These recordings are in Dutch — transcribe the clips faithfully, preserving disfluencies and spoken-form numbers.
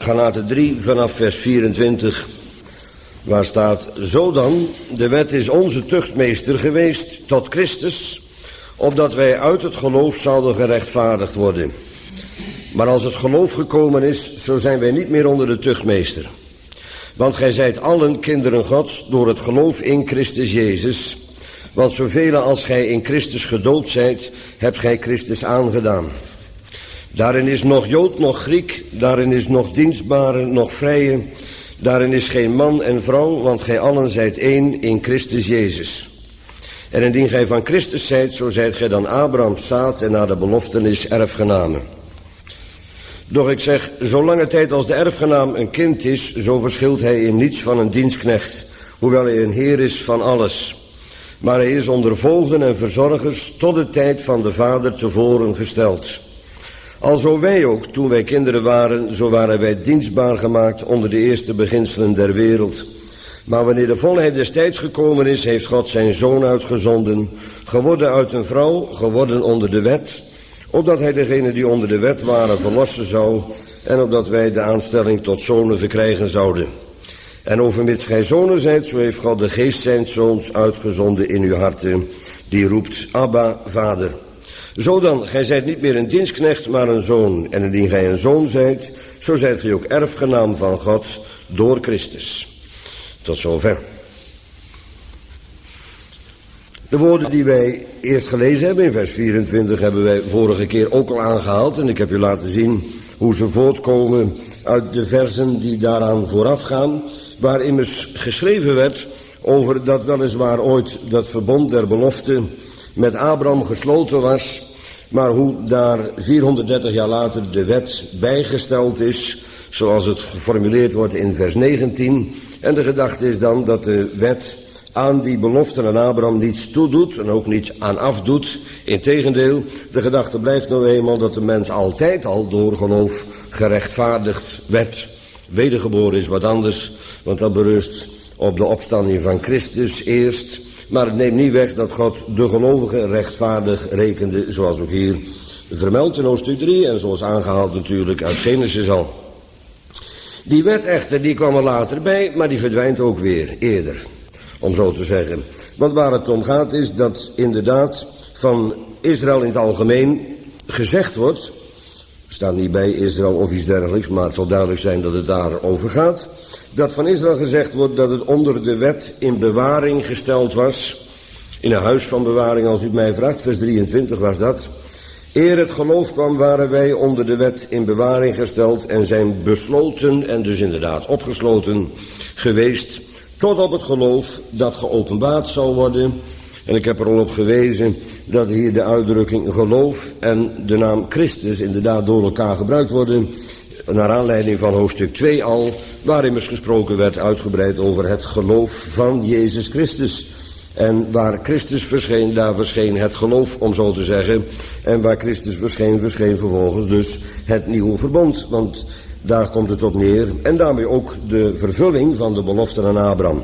Galaten drie vanaf vers vierentwintig, waar staat: Zo dan, de wet is onze tuchtmeester geweest tot Christus, opdat wij uit het geloof zouden gerechtvaardigd worden. Maar als het geloof gekomen is, zo zijn wij niet meer onder de tuchtmeester. Want gij zijt allen kinderen Gods door het geloof in Christus Jezus. Want zoveel als gij in Christus gedoopt zijt, hebt gij Christus aangedaan. Daarin is nog Jood, nog Griek, daarin is nog dienstbare, nog vrije. Daarin is geen man en vrouw, want gij allen zijt één in Christus Jezus. En indien gij van Christus zijt, zo zijt gij dan Abrahams zaad en naar de beloftenis erfgenamen. Doch ik zeg, zolange tijd als de erfgenaam een kind is, zo verschilt hij in niets van een dienstknecht, hoewel hij een heer is van alles. Maar hij is onder voogden en verzorgers tot de tijd van de vader tevoren gesteld. Alzo wij ook, toen wij kinderen waren, zo waren wij dienstbaar gemaakt onder de eerste beginselen der wereld. Maar wanneer de volheid des tijds gekomen is, heeft God zijn zoon uitgezonden, geworden uit een vrouw, geworden onder de wet, opdat hij degenen die onder de wet waren verlossen zou, en opdat wij de aanstelling tot zonen verkrijgen zouden. En overmits gij zonen zijt, zo heeft God de geest zijns zoons uitgezonden in uw harten, die roept, Abba, Vader. Zo dan, gij zijt niet meer een dienstknecht, maar een zoon. En indien gij een zoon zijt, zo zijt gij ook erfgenaam van God door Christus. Tot zover. De woorden die wij eerst gelezen hebben in vers vierentwintig hebben wij vorige keer ook al aangehaald. En ik heb u laten zien hoe ze voortkomen uit de versen die daaraan vooraf gaan. Waar immers geschreven werd over dat weliswaar ooit dat verbond der belofte met Abraham gesloten was. Maar hoe daar vierhonderddertig jaar later de wet bijgesteld is, zoals het geformuleerd wordt in vers negentien. En de gedachte is dan dat de wet aan die beloften aan Abraham niets toedoet en ook niet aan afdoet. Integendeel, de gedachte blijft nou eenmaal dat de mens altijd al door geloof gerechtvaardigd werd. Wedergeboren is wat anders, want dat berust op de opstanding van Christus eerst. Maar het neemt niet weg dat God de gelovigen rechtvaardig rekende, zoals ook hier vermeld in hoofdstuk drie en zoals aangehaald natuurlijk uit Genesis al. Die wet echter, die kwam er later bij, maar die verdwijnt ook weer eerder, om zo te zeggen. Want waar het om gaat is dat inderdaad van Israël in het algemeen gezegd wordt, er staat niet bij Israël of iets dergelijks, maar het zal duidelijk zijn dat het daarover gaat, dat van Israël gezegd wordt dat het onder de wet in bewaring gesteld was, in een huis van bewaring als u het mij vraagt, vers drieëntwintig was dat. Eer het geloof kwam waren wij onder de wet in bewaring gesteld en zijn besloten en dus inderdaad opgesloten geweest tot op het geloof dat geopenbaard zou worden. En ik heb er al op gewezen dat hier de uitdrukking geloof en de naam Christus inderdaad door elkaar gebruikt worden, naar aanleiding van hoofdstuk twee al, waar immers gesproken werd uitgebreid over het geloof van Jezus Christus. En waar Christus verscheen, daar verscheen het geloof, om zo te zeggen. En waar Christus verscheen, verscheen vervolgens dus het nieuwe verbond. Want daar komt het op neer. En daarmee ook de vervulling van de belofte aan Abraham.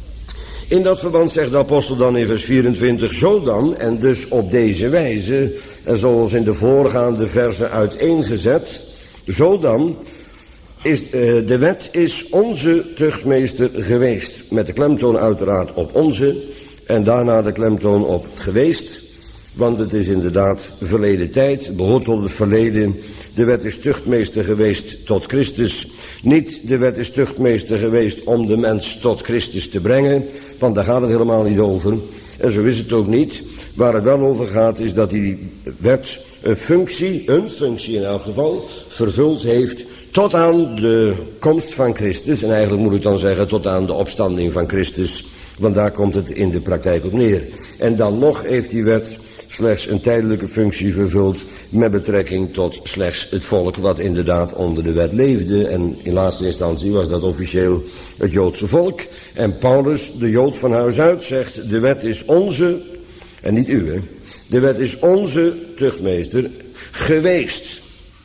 In dat verband zegt de apostel dan in vers vierentwintig, zo dan, en dus op deze wijze, en zoals in de voorgaande versen uiteengezet, zo dan, is, uh, de wet is onze tuchtmeester geweest. Met de klemtoon uiteraard op onze, en daarna de klemtoon op geweest. Want het is inderdaad verleden tijd, behoort tot het verleden. De wet is tuchtmeester geweest tot Christus. Niet de wet is tuchtmeester geweest om de mens tot Christus te brengen, want daar gaat het helemaal niet over. En zo is het ook niet. Waar het wel over gaat is dat die wet een functie, een functie in elk geval, vervuld heeft tot aan de komst van Christus. En eigenlijk moet ik dan zeggen tot aan de opstanding van Christus, want daar komt het in de praktijk op neer. En dan nog heeft die wet slechts een tijdelijke functie vervuld met betrekking tot slechts het volk wat inderdaad onder de wet leefde. En in laatste instantie was dat officieel het Joodse volk. En Paulus, de Jood van huis uit, zegt de wet is onze, en niet uw, de wet is onze tuchtmeester geweest.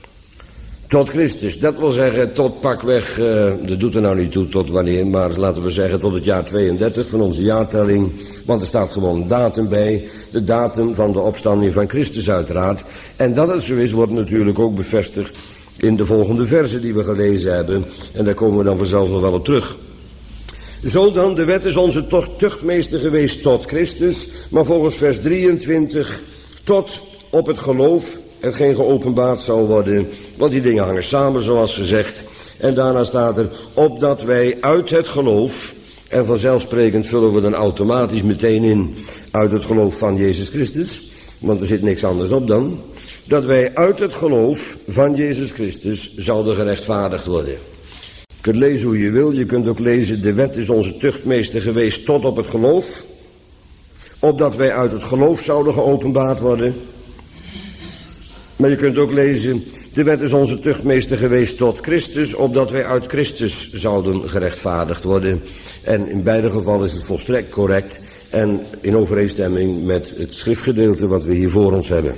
Tot Christus, dat wil zeggen tot pakweg, uh, dat doet er nou niet toe tot wanneer, maar laten we zeggen tot het jaar tweeëndertig van onze jaartelling. Want er staat gewoon een datum bij, de datum van de opstanding van Christus uiteraard. En dat het zo is, wordt natuurlijk ook bevestigd in de volgende versen die we gelezen hebben. En daar komen we dan vanzelf nog wel op terug. Zo dan, de wet is onze tuchtmeester geweest tot Christus, maar volgens vers drieëntwintig tot op het geloof, hetgeen geopenbaard zal worden, want die dingen hangen samen zoals gezegd. En daarna staat er, opdat wij uit het geloof, en vanzelfsprekend vullen we dan automatisch meteen in, uit het geloof van Jezus Christus, want er zit niks anders op dan, dat wij uit het geloof van Jezus Christus zouden gerechtvaardigd worden. Je kunt lezen hoe je wil, je kunt ook lezen, de wet is onze tuchtmeester geweest tot op het geloof, opdat wij uit het geloof zouden geopenbaard worden. Maar je kunt ook lezen, de wet is onze tuchtmeester geweest tot Christus, opdat wij uit Christus zouden gerechtvaardigd worden. En in beide gevallen is het volstrekt correct en in overeenstemming met het schriftgedeelte wat we hier voor ons hebben.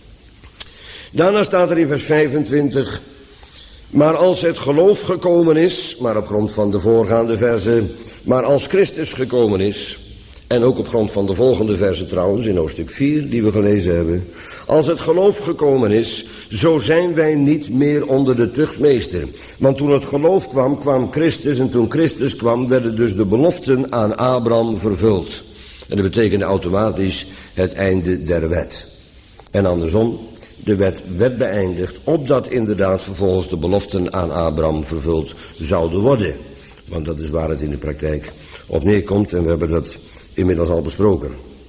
Daarna staat er in vers vijfentwintig, maar als het geloof gekomen is, maar op grond van de voorgaande verzen, maar als Christus gekomen is, en ook op grond van de volgende verzen trouwens, in hoofdstuk vier, die we gelezen hebben. Als het geloof gekomen is, zo zijn wij niet meer onder de tuchtmeester. Want toen het geloof kwam, kwam Christus. En toen Christus kwam, werden dus de beloften aan Abraham vervuld. En dat betekende automatisch het einde der wet. En andersom, de wet werd beëindigd, opdat inderdaad vervolgens de beloften aan Abraham vervuld zouden worden. Want dat is waar het in de praktijk op neerkomt en we hebben dat inmiddels al besproken.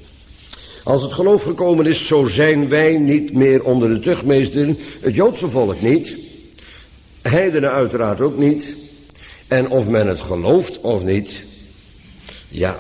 Als het geloof gekomen is, zo zijn wij niet meer onder de tuchtmeester. Het Joodse volk niet. Heidenen uiteraard ook niet. En of men het gelooft of niet, ja,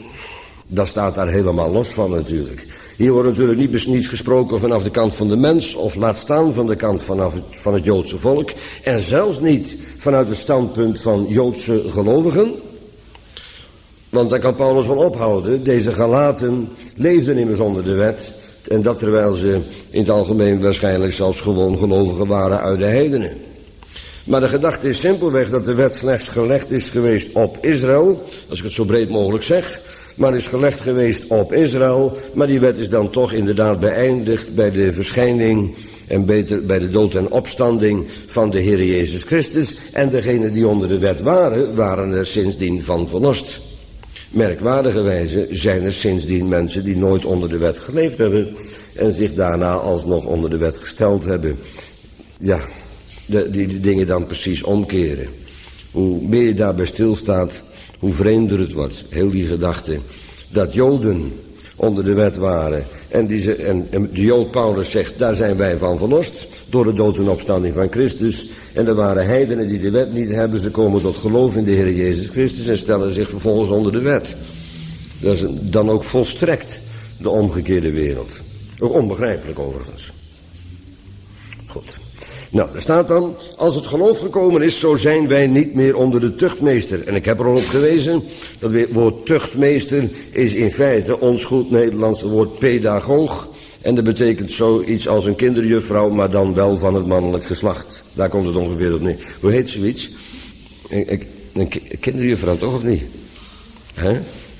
dat staat daar helemaal los van natuurlijk. Hier wordt natuurlijk niet, niet gesproken vanaf de kant van de mens, of laat staan van de kant vanaf het, van het Joodse volk. En zelfs niet vanuit het standpunt van Joodse gelovigen. Want daar kan Paulus van ophouden. Deze Galaten leefden immers onder de wet. En dat terwijl ze in het algemeen waarschijnlijk zelfs gewoon gelovigen waren uit de heidenen. Maar de gedachte is simpelweg dat de wet slechts gelegd is geweest op Israël. Als ik het zo breed mogelijk zeg. Maar is gelegd geweest op Israël. Maar die wet is dan toch inderdaad beëindigd bij de verschijning en beter bij de dood en opstanding van de Heer Jezus Christus. En degenen die onder de wet waren, waren er sindsdien van verlost. Merkwaardigerwijze zijn er sindsdien mensen die nooit onder de wet geleefd hebben en zich daarna alsnog onder de wet gesteld hebben. Ja, de, die, die dingen dan precies omkeren. Hoe meer je daarbij stilstaat, hoe vreemder het wordt. Heel die gedachte dat Joden onder de wet waren en, die ze, en, en de Jood Paulus zegt, daar zijn wij van verlost door de dood en opstanding van Christus. En er waren heidenen die de wet niet hebben, ze komen tot geloof in de Heer Jezus Christus en stellen zich vervolgens onder de wet. Dat is dan ook volstrekt de omgekeerde wereld. Ook onbegrijpelijk overigens. Goed. Nou, er staat dan, als het geloof gekomen is, zo zijn wij niet meer onder de tuchtmeester. En ik heb er al op gewezen, dat woord tuchtmeester is in feite ons goed Nederlandse woord pedagoog. En dat betekent zoiets als een kinderjuffrouw, maar dan wel van het mannelijk geslacht. Daar komt het ongeveer op neer. Hoe heet zoiets? Een, een, een kinderjuffrouw toch of niet? Hè?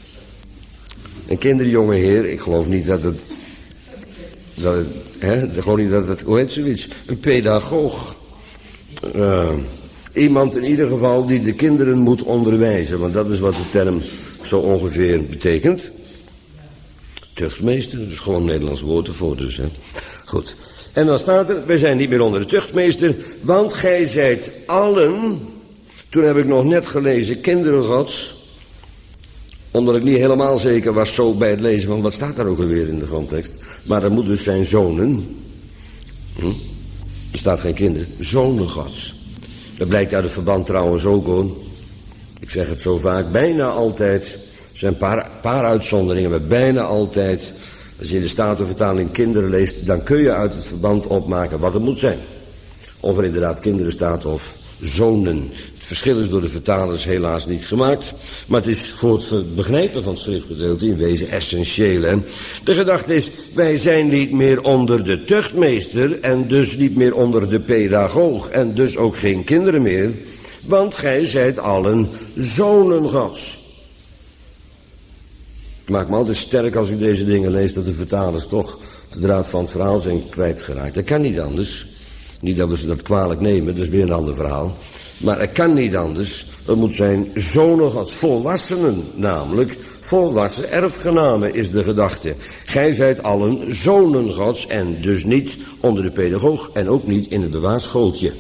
Een kinderjonge heer, ik geloof niet dat het... Dat het hè, ik geloof niet dat het... Hoe heet zoiets? Een pedagoog. Uh, iemand in ieder geval die de kinderen moet onderwijzen. Want dat is wat de term zo ongeveer betekent. Tuchtmeester, dat is gewoon een Nederlands woord ervoor dus. Hè. Goed. En dan staat er, wij zijn niet meer onder de tuchtmeester, want gij zijt allen, toen heb ik nog net gelezen, kinderen Gods, omdat ik niet helemaal zeker was zo bij het lezen van, wat staat daar ook alweer in de grondtekst. Maar dat moet dus zijn zonen. Hm? Er staat geen kinderen, zonen Gods. Dat blijkt uit het verband trouwens ook hoor. Ik zeg het zo vaak, bijna altijd... Er zijn een paar, paar uitzonderingen, maar bijna altijd, als je in de Statenvertaling kinderen leest, dan kun je uit het verband opmaken wat het moet zijn. Of er inderdaad kinderen staat of zonen. Het verschil is door de vertalers helaas niet gemaakt, maar het is voor het begrijpen van het schriftgedeelte in wezen essentieel. Hè? De gedachte is, wij zijn niet meer onder de tuchtmeester en dus niet meer onder de pedagoog en dus ook geen kinderen meer, want gij zijt allen zonen Gods. Het maakt me altijd sterk als ik deze dingen lees dat de vertalers toch de draad van het verhaal zijn kwijtgeraakt. Dat kan niet anders. Niet dat we ze dat kwalijk nemen, dat is weer een ander verhaal. Maar het kan niet anders. Het moet zijn zonen als volwassenen, namelijk volwassen erfgenamen is de gedachte. Gij zijt allen zonen Gods en dus niet onder de pedagoog en ook niet in het bewaarschooltje.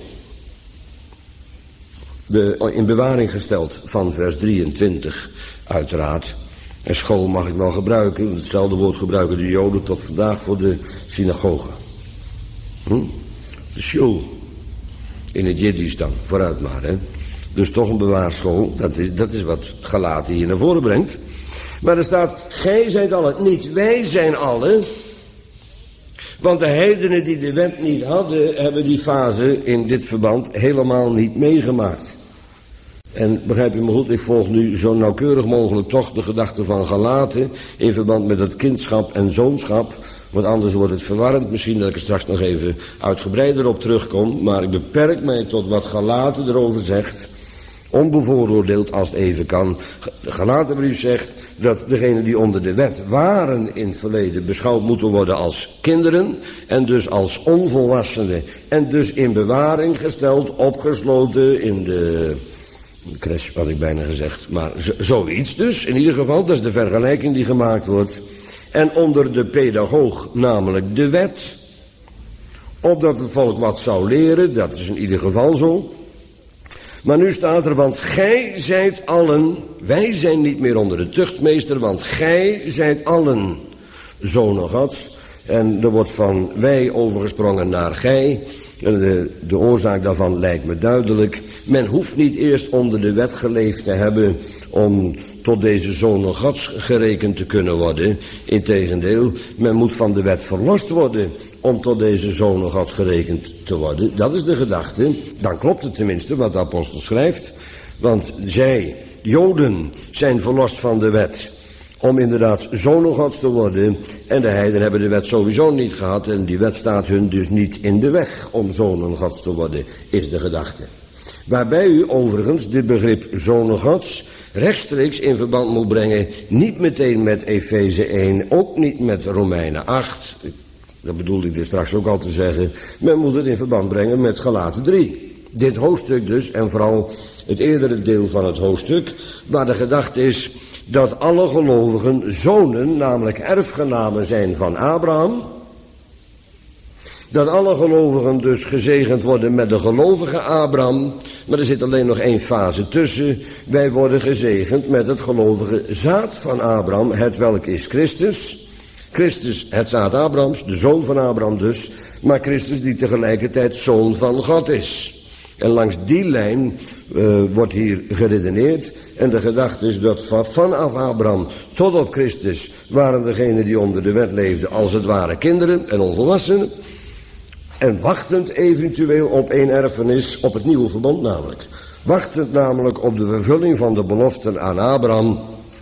De, in bewaring gesteld van vers drieëntwintig, uiteraard. En school mag ik wel gebruiken, hetzelfde woord gebruiken de Joden tot vandaag voor de synagoge. Hm? De shul. In het Jiddisch dan, vooruit maar, hè. Dus toch een bewaarschool, dat is, dat is wat Galaten hier naar voren brengt. Maar er staat, gij zijt allen, niet wij zijn allen. Want de heidenen die de wet niet hadden, hebben die fase in dit verband helemaal niet meegemaakt. En begrijp je me goed, ik volg nu zo nauwkeurig mogelijk toch de gedachte van Galaten in verband met het kindschap en zoonschap. Want anders wordt het verwarrend. Misschien dat ik er straks nog even uitgebreider op terugkom. Maar ik beperk mij tot wat Galaten erover zegt. Onbevooroordeeld als het even kan. De Galatenbrief zegt dat degenen die onder de wet waren in het verleden beschouwd moeten worden als kinderen. En dus als onvolwassenen. En dus in bewaring gesteld, opgesloten in de... crash had ik bijna gezegd. Maar zoiets dus. In ieder geval, dat is de vergelijking die gemaakt wordt. En onder de pedagoog, namelijk de wet. Opdat het volk wat zou leren, dat is in ieder geval zo. Maar nu staat er, want gij zijt allen, wij zijn niet meer onder de tuchtmeester, want gij zijt allen zonen Gods. En er wordt van wij overgesprongen naar gij. De, de oorzaak daarvan lijkt me duidelijk. Men hoeft niet eerst onder de wet geleefd te hebben om tot deze zonen Gods gerekend te kunnen worden. Integendeel, men moet van de wet verlost worden om tot deze zonen Gods gerekend te worden. Dat is de gedachte. Dan klopt het tenminste wat de apostel schrijft. Want zij, Joden, zijn verlost van de wet om inderdaad zonen Gods te worden. En de heiden hebben de wet sowieso niet gehad. En die wet staat hun dus niet in de weg om zonen Gods te worden, is de gedachte. Waarbij u overigens dit begrip zonen Gods rechtstreeks in verband moet brengen. Niet meteen met Efeze één, ook niet met Romeinen acht. Dat bedoelde ik dus straks ook al te zeggen. Men moet het in verband brengen met Galaten drie. Dit hoofdstuk dus, en vooral het eerdere deel van het hoofdstuk, waar de gedachte is dat alle gelovigen zonen, namelijk erfgenamen zijn van Abraham. Dat alle gelovigen dus gezegend worden met de gelovige Abraham. Maar er zit alleen nog één fase tussen. Wij worden gezegend met het gelovige zaad van Abraham, het welk is Christus. Christus, het zaad Abrahams, de zoon van Abraham dus. Maar Christus die tegelijkertijd zoon van God is. En langs die lijn uh, wordt hier geredeneerd. En de gedachte is dat van, vanaf Abraham tot op Christus waren degenen die onder de wet leefden als het ware kinderen en onvolwassenen. En wachtend eventueel op één erfenis, op het nieuwe verbond namelijk. Wachtend namelijk op de vervulling van de beloften aan Abraham.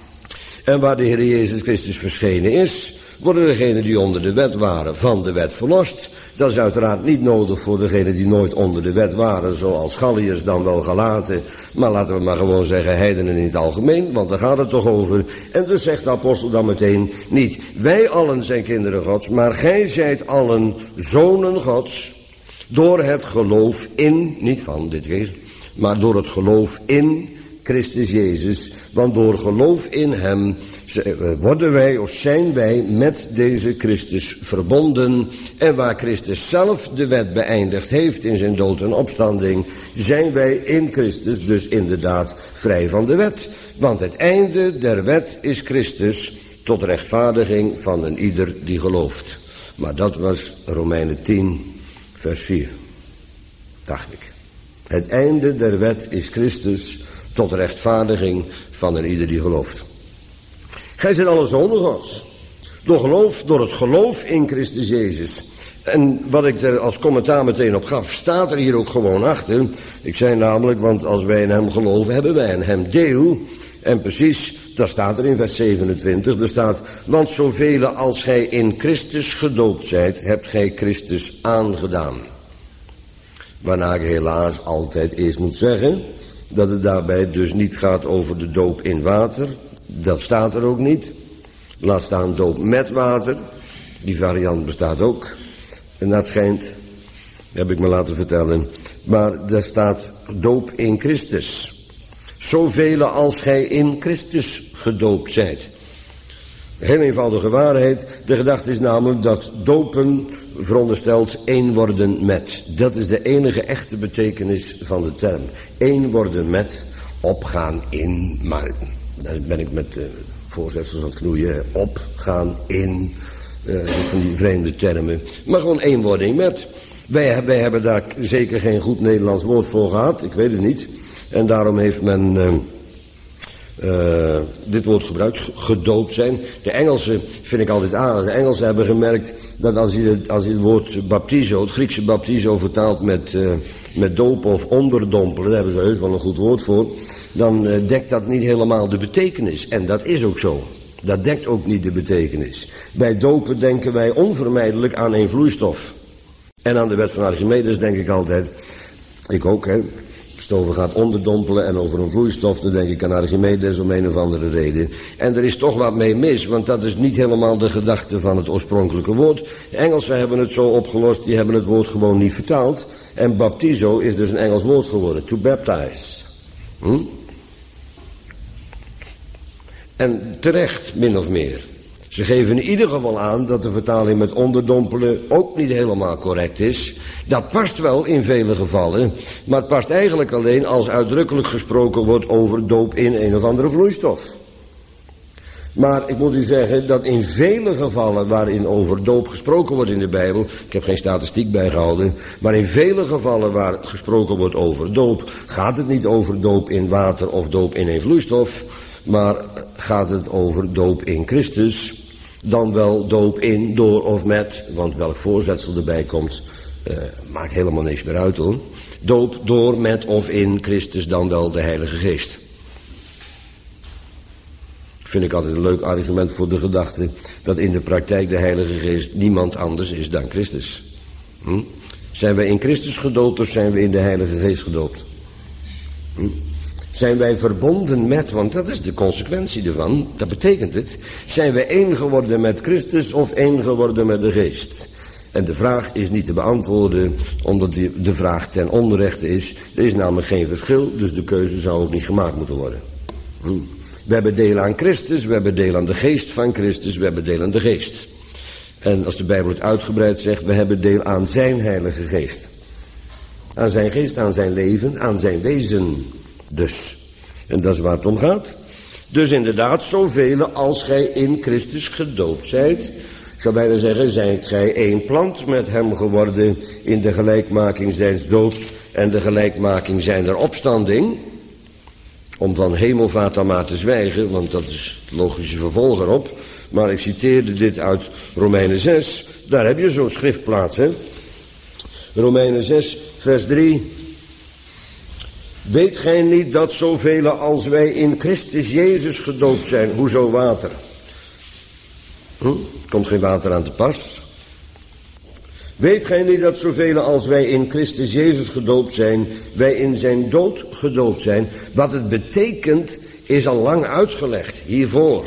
En waar de Heer Jezus Christus verschenen is, worden degenen die onder de wet waren van de wet verlost. Dat is uiteraard niet nodig voor degenen die nooit onder de wet waren, zoals Galliërs dan wel Galaten. Maar laten we maar gewoon zeggen heidenen in het algemeen, want daar gaat het toch over. En dus zegt de apostel dan meteen niet, wij allen zijn kinderen Gods, maar gij zijt allen zonen Gods, door het geloof in, niet van dit keer, maar door het geloof in Christus Jezus. Want door geloof in hem worden wij of zijn wij met deze Christus verbonden. En waar Christus zelf de wet beëindigd heeft in zijn dood en opstanding, zijn wij in Christus dus inderdaad vrij van de wet. Want het einde der wet is Christus tot rechtvaardiging van een ieder die gelooft. Maar dat was Romeinen tien vers vier, dacht ik. Het einde der wet is Christus tot rechtvaardiging van een ieder die gelooft. Gij zijt alle zonen Gods. Door geloof, door het geloof in Christus Jezus. En wat ik er als commentaar meteen op gaf, staat er hier ook gewoon achter. Ik zei namelijk, want als wij in hem geloven, hebben wij in hem deel. En precies, dat staat er in vers zevenentwintig. Er staat, want zoveel als gij in Christus gedoopt zijt, hebt gij Christus aangedaan. Waarna ik helaas altijd eerst moet zeggen dat het daarbij dus niet gaat over de doop in water. Dat staat er ook niet. Laat staan doop met water. Die variant bestaat ook. En dat schijnt. Heb ik me laten vertellen. Maar daar staat doop in Christus. Zoveel als gij in Christus gedoopt zijt. Heel eenvoudige waarheid. De gedachte is namelijk dat dopen veronderstelt één worden met. Dat is de enige echte betekenis van de term. Één worden met, opgaan in, maar daar ben ik met uh, voorzetsels aan het knoeien. Opgaan in, uh, van die vreemde termen. Maar gewoon eenwording met. Wij, wij hebben daar zeker geen goed Nederlands woord voor gehad. Ik weet het niet. En daarom heeft men uh, uh, dit woord gebruikt, gedoopt zijn. De Engelsen vind ik altijd aardig. De Engelsen hebben gemerkt dat als je het, als je het woord baptizo, het Griekse baptizo vertaalt met, uh, met doop of onderdompelen, daar hebben ze heus wel een goed woord voor, dan uh, dekt dat niet helemaal de betekenis. En dat is ook zo. Dat dekt ook niet de betekenis. Bij dopen denken wij onvermijdelijk aan één vloeistof. En aan de wet van Archimedes denk ik altijd, ik ook hè, als het over gaat onderdompelen en over een vloeistof, dan denk ik aan Archimedes om een of andere reden. En er is toch wat mee mis, want dat is niet helemaal de gedachte van het oorspronkelijke woord. De Engelsen hebben het zo opgelost, die hebben het woord gewoon niet vertaald. En baptizo is dus een Engels woord geworden, to baptize. Hm? En terecht, min of meer. Ze geven in ieder geval aan dat de vertaling met onderdompelen ook niet helemaal correct is. Dat past wel in vele gevallen, maar het past eigenlijk alleen als uitdrukkelijk gesproken wordt over doop in een of andere vloeistof. Maar ik moet u zeggen dat in vele gevallen waarin over doop gesproken wordt in de Bijbel, ik heb geen statistiek bijgehouden, maar in vele gevallen waar gesproken wordt over doop, gaat het niet over doop in water of doop in een vloeistof, maar gaat het over doop in Christus, dan wel doop in, door of met, want welk voorzetsel erbij komt, uh, maakt helemaal niks meer uit hoor. Doop door, met of in Christus, dan wel de Heilige Geest. Vind ik altijd een leuk argument voor de gedachte dat in de praktijk de Heilige Geest niemand anders is dan Christus. Hm? Zijn wij in Christus gedoopt of zijn we in de Heilige Geest gedoopt? Hm? Zijn wij verbonden met, want dat is de consequentie ervan, dat betekent het, zijn wij één geworden met Christus of één geworden met de Geest? En de vraag is niet te beantwoorden, omdat die, de vraag ten onrechte is. Er is namelijk geen verschil, dus de keuze zou ook niet gemaakt moeten worden. Hm. We hebben deel aan Christus, we hebben deel aan de Geest van Christus, we hebben deel aan de Geest. En als de Bijbel het uitgebreid zegt, we hebben deel aan zijn Heilige Geest. Aan zijn geest, aan zijn leven, aan zijn wezen. Dus, en dat is waar het om gaat. Dus inderdaad, zoveel als gij in Christus gedoopt zijt. Ik zou bijna zeggen, zijt gij één plant met hem geworden in de gelijkmaking zijns doods en de gelijkmaking zijner opstanding. Om van hemelvaart dan maar te zwijgen, want dat is het logische vervolg erop. Maar ik citeerde dit uit Romeinen zes, daar heb je zo'n schriftplaats, hè. Romeinen zes, vers drie. Weet gij niet dat zoveel als wij in Christus Jezus gedoopt zijn, hoezo water? Hm? Komt geen water aan te pas. Weet gij niet dat zoveel als wij in Christus Jezus gedoopt zijn, wij in zijn dood gedoopt zijn? Wat het betekent is al lang uitgelegd hiervoor.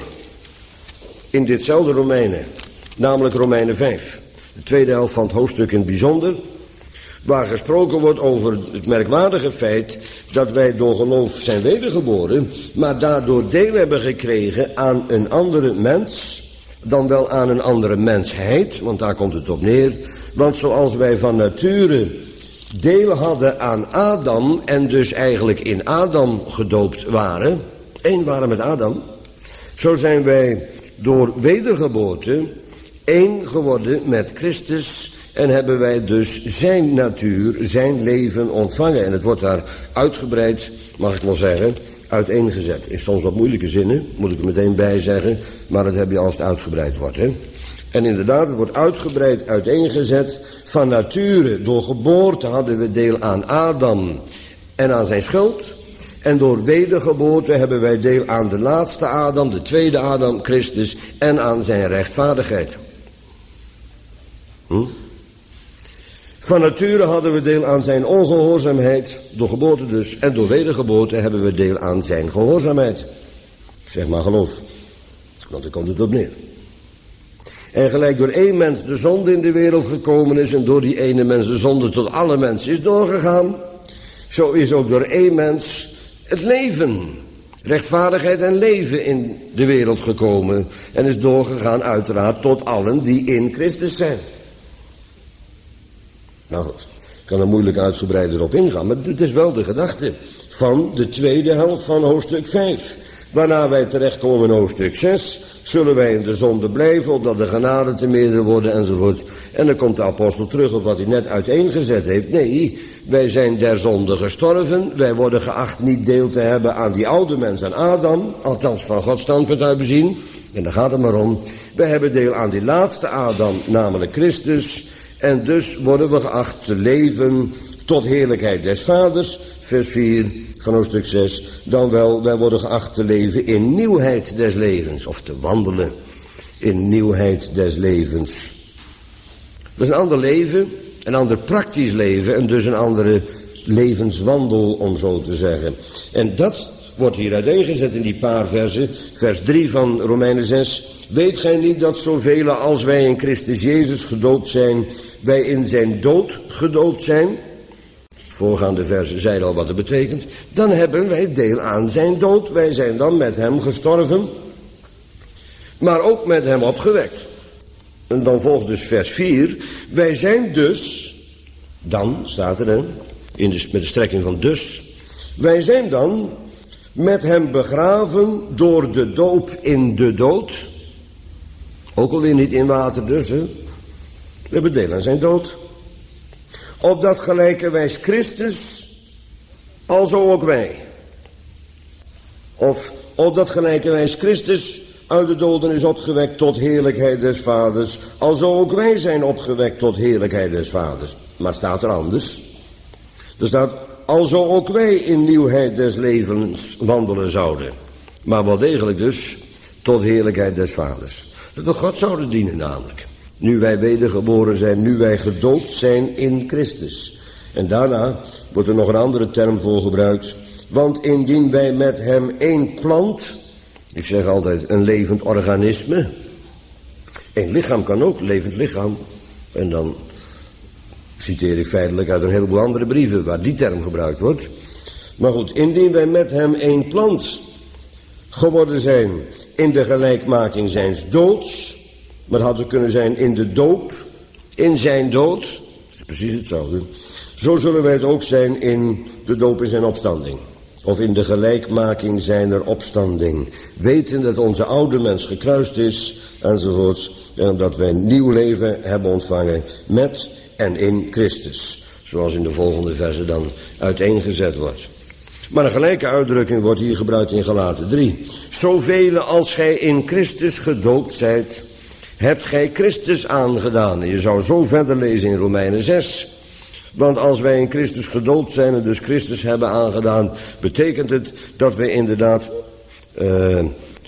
In ditzelfde Romeinen, namelijk Romeinen vijf. De tweede helft van het hoofdstuk in het bijzonder. Waar gesproken wordt over het merkwaardige feit dat wij door geloof zijn wedergeboren, maar daardoor deel hebben gekregen aan een andere mens, dan wel aan een andere mensheid, want daar komt het op neer. Want zoals wij van nature deel hadden aan Adam en dus eigenlijk in Adam gedoopt waren, één waren met Adam, zo zijn wij door wedergeboorte één geworden met Christus. En hebben wij dus zijn natuur, zijn leven ontvangen. En het wordt daar uitgebreid, mag ik wel zeggen, uiteengezet. In soms wat moeilijke zinnen, moet ik er meteen bij zeggen. Maar dat heb je als het uitgebreid wordt. Hè? En inderdaad, het wordt uitgebreid uiteengezet. Van nature, door geboorte hadden we deel aan Adam en aan zijn schuld. En door wedergeboorte hebben wij deel aan de laatste Adam, de tweede Adam, Christus, en aan zijn rechtvaardigheid. Hm? Van nature hadden we deel aan zijn ongehoorzaamheid, door geboorte dus, en door wedergeboorte hebben we deel aan zijn gehoorzaamheid. Zeg maar geloof, want daar komt het op neer. En gelijk door één mens de zonde in de wereld gekomen is en door die ene mens de zonde tot alle mensen is doorgegaan, zo is ook door één mens het leven, rechtvaardigheid en leven in de wereld gekomen en is doorgegaan uiteraard tot allen die in Christus zijn. Nou goed, ik kan er moeilijk uitgebreider op ingaan, maar dit is wel de gedachte van de tweede helft van hoofdstuk vijf. Waarna wij terechtkomen in hoofdstuk zes, zullen wij in de zonde blijven, opdat de genade te meerder worden enzovoort. En dan komt de apostel terug op wat hij net uiteengezet heeft. Nee, wij zijn der zonde gestorven. Wij worden geacht niet deel te hebben aan die oude mens, aan Adam. Althans van Gods standpunt uit bezien. En daar gaat het maar om. Wij hebben deel aan die laatste Adam, namelijk Christus. En dus worden we geacht te leven tot heerlijkheid des Vaders. Vers vier van hoofdstuk zes. Dan wel, wij worden geacht te leven in nieuwheid des levens. Of te wandelen in nieuwheid des levens. Dat is een ander leven, een ander praktisch leven. En dus een andere levenswandel, om zo te zeggen. En dat wordt hier uiteengezet in die paar versen. Vers drie van Romeinen zes. Weet gij niet dat zoveel als wij in Christus Jezus gedoopt zijn, wij in zijn dood gedoopt zijn? Voorgaande versen zeiden al wat het betekent. Dan hebben wij deel aan zijn dood. Wij zijn dan met hem gestorven, maar ook met hem opgewekt. En dan volgt dus vers vier. Wij zijn dus, dan staat er hè, in de, met de strekking van dus. Wij zijn dan met hem begraven door de doop in de dood. Ook alweer niet in water dus, hè. We hebben deel aan zijn dood. Opdat gelijkerwijs Christus, alzo ook wij. Of opdat gelijkerwijs Christus uit de doden is opgewekt tot heerlijkheid des Vaders, alzo ook wij zijn opgewekt tot heerlijkheid des Vaders. Maar staat er anders. Er staat, alzo ook wij in nieuwheid des levens wandelen zouden. Maar wel degelijk dus tot heerlijkheid des Vaders. Dat we God zouden dienen namelijk. Nu wij wedergeboren zijn, nu wij gedoopt zijn in Christus. En daarna wordt er nog een andere term voor gebruikt. Want indien wij met hem één plant, ik zeg altijd een levend organisme. Een lichaam kan ook, levend lichaam. En dan citeer ik feitelijk uit een heleboel andere brieven waar die term gebruikt wordt. Maar goed, indien wij met hem één plant geworden zijn in de gelijkmaking zijns doods. Maar het had ook kunnen zijn in de doop, in zijn dood. Dat is precies hetzelfde. Zo zullen wij het ook zijn in de doop in zijn opstanding. Of in de gelijkmaking zijner opstanding. Weten dat onze oude mens gekruist is, enzovoorts. En omdat wij een nieuw leven hebben ontvangen met en in Christus. Zoals in de volgende verse dan uiteengezet wordt. Maar een gelijke uitdrukking wordt hier gebruikt in Galaten drie. Zoveel als gij in Christus gedoopt zijt, hebt gij Christus aangedaan. En je zou zo verder lezen in Romeinen zes. Want als wij in Christus gedoopt zijn en dus Christus hebben aangedaan, betekent het dat wij inderdaad uh,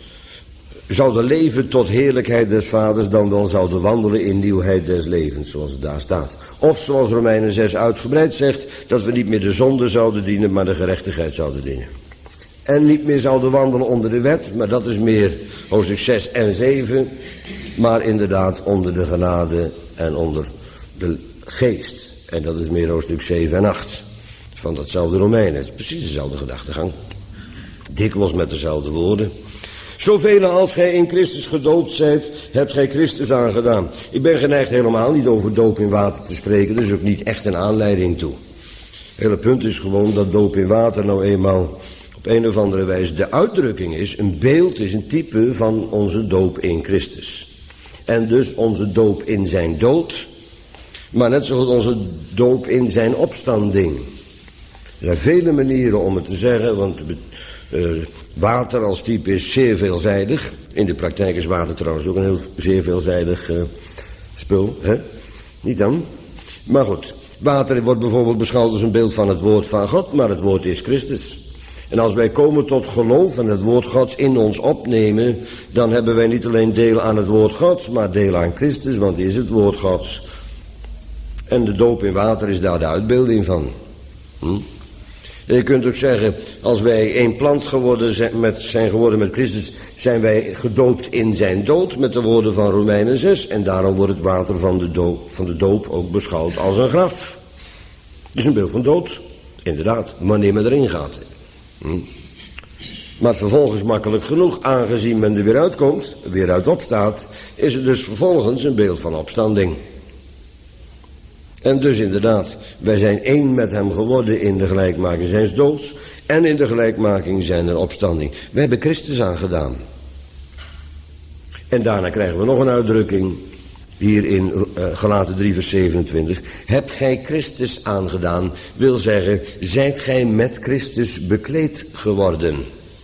zouden leven tot heerlijkheid des Vaders, dan wel zouden wandelen in nieuwheid des levens, zoals het daar staat. Of zoals Romeinen zes uitgebreid zegt, dat we niet meer de zonde zouden dienen, maar de gerechtigheid zouden dienen. En niet meer zouden wandelen onder de wet, maar dat is meer hoofdstuk zes en zeven. Maar inderdaad onder de genade en onder de geest. En dat is meer hoofdstuk zeven en acht. Van datzelfde Romeinen. Het is precies dezelfde gedachtegang. Dikwijls met dezelfde woorden. Zoveel als gij in Christus gedoopt zijt, hebt gij Christus aangedaan. Ik ben geneigd helemaal niet over doop in water te spreken. Dat is ook niet echt een aanleiding toe. Het hele punt is gewoon dat doop in water nou eenmaal op een of andere wijze de uitdrukking is. Een beeld is, een type van onze doop in Christus. En dus onze doop in zijn dood. Maar net zoals onze doop in zijn opstanding. Er zijn vele manieren om het te zeggen, want uh, water als type is zeer veelzijdig. In de praktijk is water trouwens ook een heel zeer veelzijdig uh, spul. Hè? Niet dan? Maar goed, water wordt bijvoorbeeld beschouwd als een beeld van het woord van God, maar het woord is Christus. En als wij komen tot geloof en het woord Gods in ons opnemen, dan hebben wij niet alleen deel aan het woord Gods, maar deel aan Christus, want die is het woord Gods. En de doop in water is daar de uitbeelding van. Hm? Je kunt ook zeggen, als wij één plant geworden zijn, met, zijn geworden met Christus, zijn wij gedoopt in zijn dood, met de woorden van Romeinen zes. En daarom wordt het water van de, doop, van de doop ook beschouwd als een graf. Het is een beeld van dood, inderdaad, wanneer men erin gaat. Hm. Maar vervolgens makkelijk genoeg, aangezien men er weer uitkomt, weer uit opstaat, is het dus vervolgens een beeld van opstanding. En dus inderdaad, wij zijn één met hem geworden in de gelijkmaking zijns doods en in de gelijkmaking zijner opstanding. We hebben Christus aangedaan. En daarna krijgen we nog een uitdrukking, hier in uh, Galaten drie vers zevenentwintig. Hebt gij Christus aangedaan, wil zeggen, zijt gij met Christus bekleed geworden.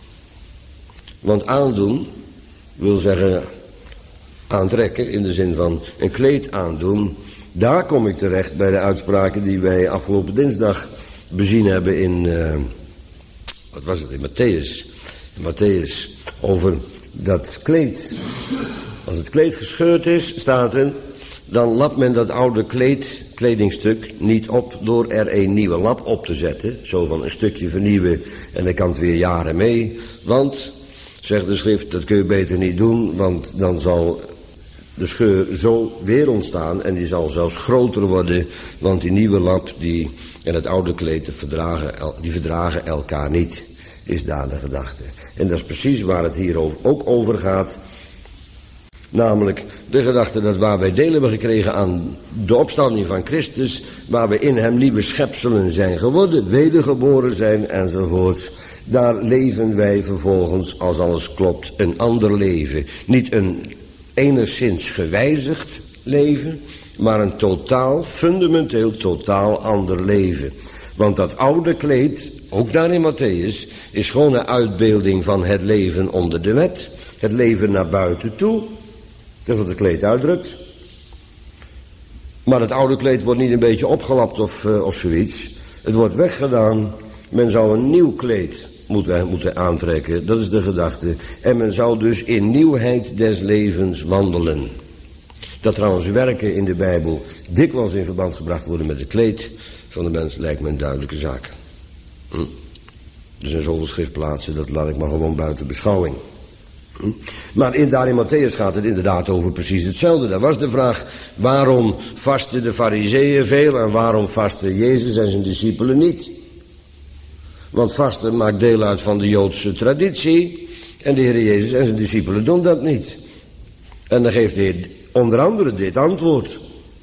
Want aandoen wil zeggen aantrekken, in de zin van een kleed aandoen. Daar kom ik terecht bij de uitspraken die wij afgelopen dinsdag bezien hebben in, uh, wat was het, in Matthäus. In Matthäus, over dat kleed. Als het kleed gescheurd is, staat er, dan lapt men dat oude kleed, kledingstuk niet op door er een nieuwe lap op te zetten. Zo van een stukje vernieuwen en dan kan het weer jaren mee. Want, zegt de schrift, dat kun je beter niet doen, want dan zal de scheur zo weer ontstaan en die zal zelfs groter worden, want die nieuwe lap die, en het oude kleed die verdragen, die verdragen elkaar niet, is daar de gedachte. En dat is precies waar het hier ook over gaat. Namelijk de gedachte dat waar wij deel hebben gekregen aan de opstanding van Christus, waar we in hem nieuwe schepselen zijn geworden, wedergeboren zijn enzovoorts, daar leven wij vervolgens, als alles klopt, een ander leven. Niet een enigszins gewijzigd leven, maar een totaal, fundamenteel totaal ander leven. Want dat oude kleed, ook daar in Matthäus, is gewoon een uitbeelding van het leven onder de wet. Het leven naar buiten toe. Dat is wat het kleed uitdrukt. Maar het oude kleed wordt niet een beetje opgelapt of, uh, of zoiets. Het wordt weggedaan. Men zou een nieuw kleed moeten, moeten aantrekken. Dat is de gedachte. En men zou dus in nieuwheid des levens wandelen. Dat trouwens werken in de Bijbel dikwijls in verband gebracht worden met het kleed van de mens, lijkt me een duidelijke zaak. Hm. Er zijn zoveel schriftplaatsen, dat laat ik maar gewoon buiten beschouwing. Hm. Maar in, daar in Matthäus gaat het inderdaad over precies hetzelfde. Daar was de vraag, waarom vasten de farizeeën veel en waarom vasten Jezus en zijn discipelen niet? Want vasten maakt deel uit van de Joodse traditie en de Heer Jezus en zijn discipelen doen dat niet. En dan geeft de Heer onder andere dit antwoord.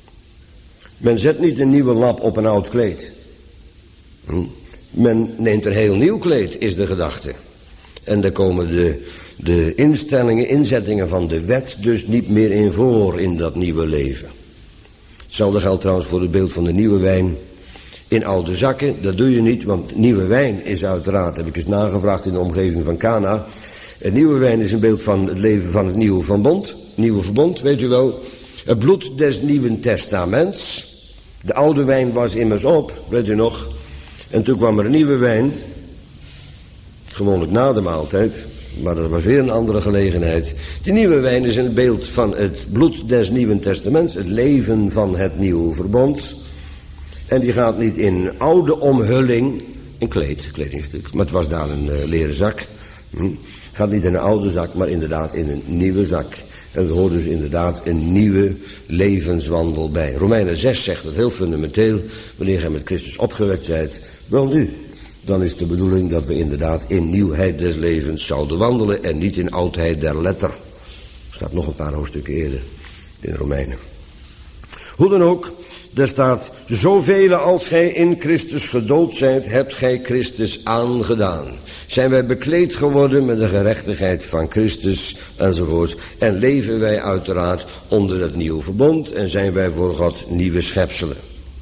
Men zet niet een nieuwe lap op een oud kleed. Hm. Men neemt een heel nieuw kleed, is de gedachte. En daar komen de, de instellingen, inzettingen van de wet dus niet meer in voor in dat nieuwe leven. Hetzelfde geldt trouwens voor het beeld van de nieuwe wijn in oude zakken. Dat doe je niet, want nieuwe wijn is uiteraard, heb ik eens nagevraagd in de omgeving van Cana. En nieuwe wijn is een beeld van het leven van het nieuwe verbond. Nieuwe verbond, weet u wel. Het bloed des nieuwen testaments. De oude wijn was immers op, weet u nog. En toen kwam er een nieuwe wijn. Gewoonlijk na de maaltijd. Maar dat was weer een andere gelegenheid. Die nieuwe wijn is een beeld van het bloed des nieuwen testaments. Het leven van het nieuwe verbond. En die gaat niet in oude omhulling. Een kleed, kledingstuk. Maar het was daar een uh, leren zak. Hm. Gaat niet in een oude zak, maar inderdaad in een nieuwe zak. En er hoort dus inderdaad een nieuwe levenswandel bij. Romeinen zes zegt het heel fundamenteel. Wanneer gij met Christus opgewekt zijt, wel nu. Dan is de bedoeling dat we inderdaad in nieuwheid des levens zouden wandelen en niet in oudheid der letter. Er staat nog een paar hoofdstukken eerder in Romeinen. Hoe dan ook, daar staat, zoveel als gij in Christus gedoopt zijt, hebt gij Christus aangedaan. Zijn wij bekleed geworden met de gerechtigheid van Christus enzovoorts. En leven wij uiteraard onder het nieuwe verbond en zijn wij voor God nieuwe schepselen.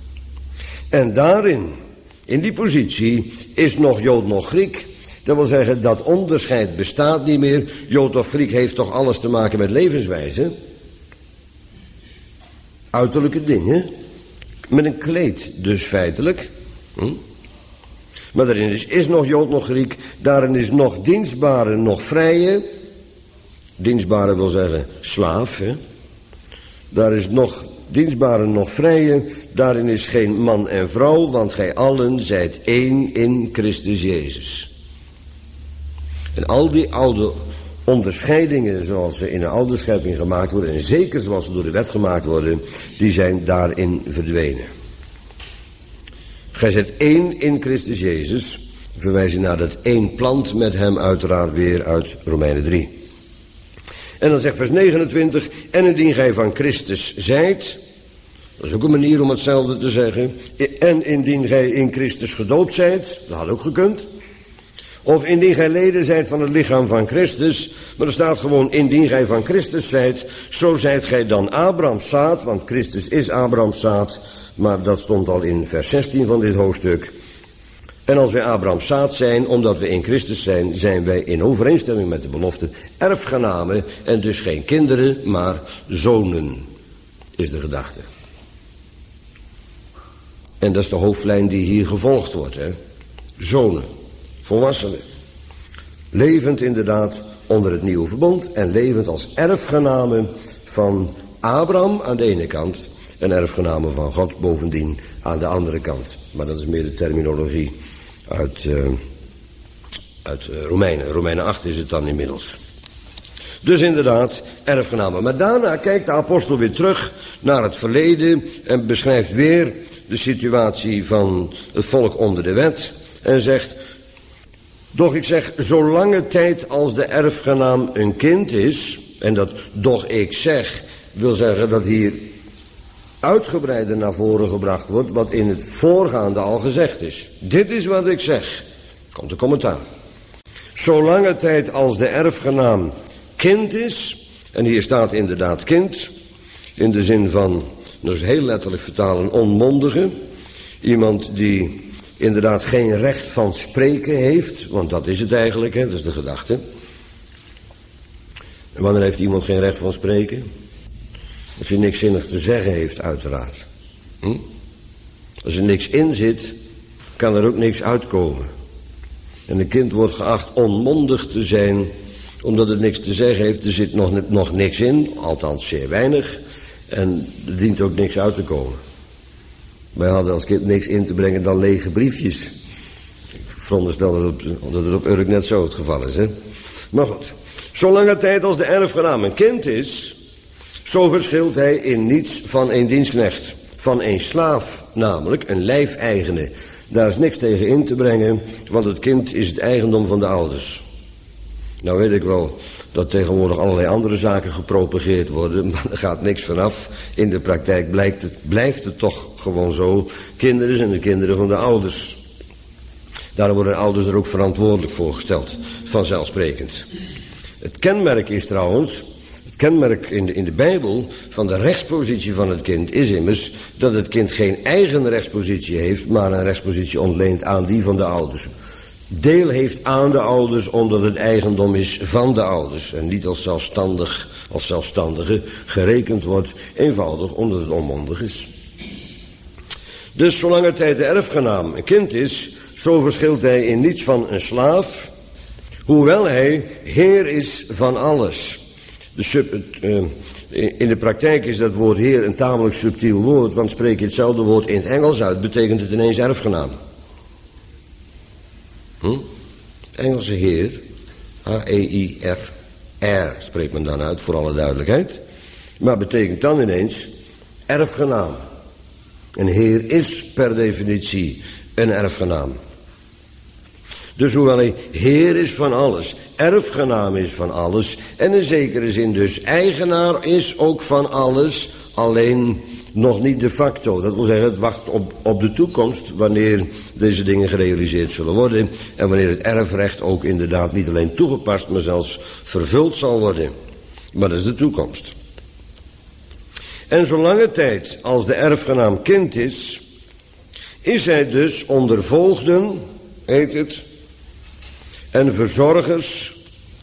En daarin, in die positie, is nog Jood nog Griek. Dat wil zeggen, dat onderscheid bestaat niet meer. Jood of Griek heeft toch alles te maken met levenswijze. Uiterlijke dingen. Met een kleed dus feitelijk. Hm? Maar daarin is, is nog Jood nog Griek. Daarin is nog dienstbare nog vrije. Dienstbare wil zeggen slaaf. Hè? Daar is nog dienstbaren nog vrije, daarin is geen man en vrouw, want gij allen zijt één in Christus Jezus. En al die oude onderscheidingen zoals ze in een oude schepping gemaakt worden, en zeker zoals ze door de wet gemaakt worden, die zijn daarin verdwenen. Gij zijt één in Christus Jezus, verwijzing naar dat één plant met hem uiteraard weer uit Romeinen drie. En dan zegt vers negenentwintig, en indien gij van Christus zijt, dat is ook een manier om hetzelfde te zeggen, en indien gij in Christus gedoopt zijt, dat had ook gekund. Of indien gij leden zijt van het lichaam van Christus, maar er staat gewoon indien gij van Christus zijt, zo zijt gij dan Abrahams zaad, want Christus is Abrahams zaad, maar dat stond al in vers zestien van dit hoofdstuk. En als wij Abrahams zaad zijn, omdat we in Christus zijn, zijn wij in overeenstemming met de belofte erfgenamen en dus geen kinderen, maar zonen, is de gedachte. En dat is de hoofdlijn die hier gevolgd wordt, hè? Zonen, volwassenen. Levend inderdaad onder het nieuwe verbond en levend als erfgenamen van Abraham aan de ene kant en erfgenamen van God bovendien aan de andere kant. Maar dat is meer de terminologie uit, uh, uit uh, Romeinen. Romeinen acht is het dan inmiddels. Dus inderdaad, erfgenamen. Maar daarna kijkt de apostel weer terug naar het verleden en beschrijft weer de situatie van het volk onder de wet en zegt, doch ik zeg, zolange tijd als de erfgenaam een kind is, en dat doch ik zeg, wil zeggen dat hier uitgebreider naar voren gebracht wordt wat in het voorgaande al gezegd is. Dit is wat ik zeg. Komt de commentaar. Zolange tijd als de erfgenaam kind is, en hier staat inderdaad kind, in de zin van, dat is heel letterlijk vertalen, onmondige, iemand die inderdaad geen recht van spreken heeft, want dat is het eigenlijk, hè, dat is de gedachte. En wanneer heeft iemand geen recht van spreken? Als hij niks zinnigs te zeggen heeft, uiteraard. Hm? Als er niks in zit, kan er ook niks uitkomen. En een kind wordt geacht onmondig te zijn, omdat het niks te zeggen heeft. Er zit nog, nog niks in, althans zeer weinig. En er dient ook niks uit te komen. Wij hadden als kind niks in te brengen dan lege briefjes. Ik veronderstel dat het op, dat het op Urk net zo het geval is, hè. Maar goed, zolange tijd als de erfgenaam een kind is, zo verschilt hij in niets van een dienstknecht. Van een slaaf namelijk, een lijfeigene. Daar is niks tegen in te brengen, want het kind is het eigendom van de ouders. Nou weet ik wel dat tegenwoordig allerlei andere zaken gepropageerd worden, maar er gaat niks vanaf. In de praktijk blijkt het, blijft het toch gewoon zo. Kinderen zijn de kinderen van de ouders. Daarom worden de ouders er ook verantwoordelijk voor gesteld, vanzelfsprekend. Het kenmerk is trouwens, het kenmerk in de, in de Bijbel van de rechtspositie van het kind is immers dat het kind geen eigen rechtspositie heeft, maar een rechtspositie ontleent aan die van de ouders. Deel heeft aan de ouders omdat het eigendom is van de ouders en niet als zelfstandig, als zelfstandige gerekend wordt, eenvoudig omdat het onmondig is. Dus zolang het tijd de erfgenaam een kind is, zo verschilt hij in niets van een slaaf, hoewel hij heer is van alles. De sub, uh, in de praktijk is dat woord heer een tamelijk subtiel woord, want spreek je hetzelfde woord in het Engels uit, betekent het ineens erfgenaam. Hm? Engelse heer, H E I R, R spreekt men dan uit, voor alle duidelijkheid. Maar betekent dan ineens erfgenaam. Een heer is per definitie een erfgenaam. Dus hoewel hij heer is van alles, erfgenaam is van alles, en in zekere zin dus eigenaar is ook van alles, alleen nog niet de facto. Dat wil zeggen, het wacht op, op de toekomst wanneer deze dingen gerealiseerd zullen worden en wanneer het erfrecht ook inderdaad niet alleen toegepast, maar zelfs vervuld zal worden. Maar dat is de toekomst. En zolange tijd als de erfgenaam kind is, is hij dus onder voogden, heet het, en verzorgers.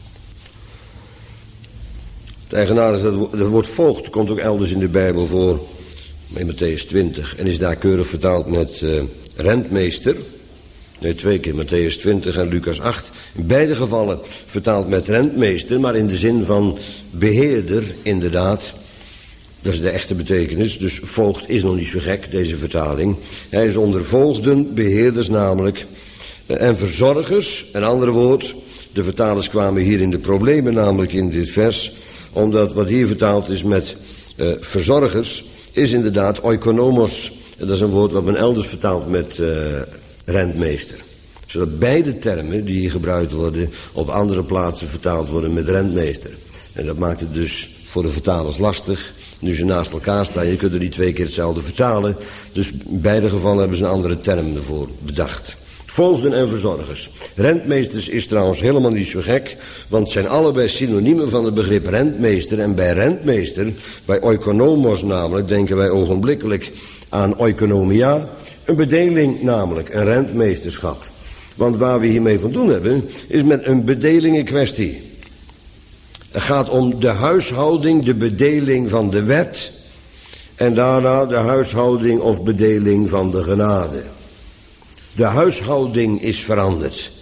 Het eigenaardige is dat het woord voogd komt ook elders in de Bijbel voor, in Matthäus twintig, en is daar keurig vertaald met uh, rentmeester. Nee, twee keer, Matthäus twintig en Lucas acht. In beide gevallen vertaald met rentmeester, maar in de zin van beheerder, inderdaad. Dat is de echte betekenis. Dus voogd is nog niet zo gek, deze vertaling. Hij is onder voogden, beheerders namelijk, en verzorgers. Een ander woord. De vertalers kwamen hier in de problemen namelijk in dit vers. Omdat wat hier vertaald is met uh, verzorgers, is inderdaad oikonomos. Dat is een woord wat men elders vertaalt met uh, rentmeester. Zodat beide termen die hier gebruikt worden op andere plaatsen vertaald worden met rentmeester. En dat maakt het dus voor de vertalers lastig. Nu ze naast elkaar staan, je kunt er niet twee keer hetzelfde vertalen. Dus in beide gevallen hebben ze een andere term ervoor bedacht. Voogden en verzorgers. Rentmeesters is trouwens helemaal niet zo gek, want het zijn allebei synoniemen van het begrip rentmeester. En bij rentmeester, bij oikonomos namelijk, denken wij ogenblikkelijk aan oikonomia. Een bedeling namelijk, een rentmeesterschap. Want waar we hiermee van doen hebben, is met een bedelingenkwestie. Het gaat om de huishouding, de bedeling van de wet. En daarna de huishouding of bedeling van de genade. De huishouding is veranderd.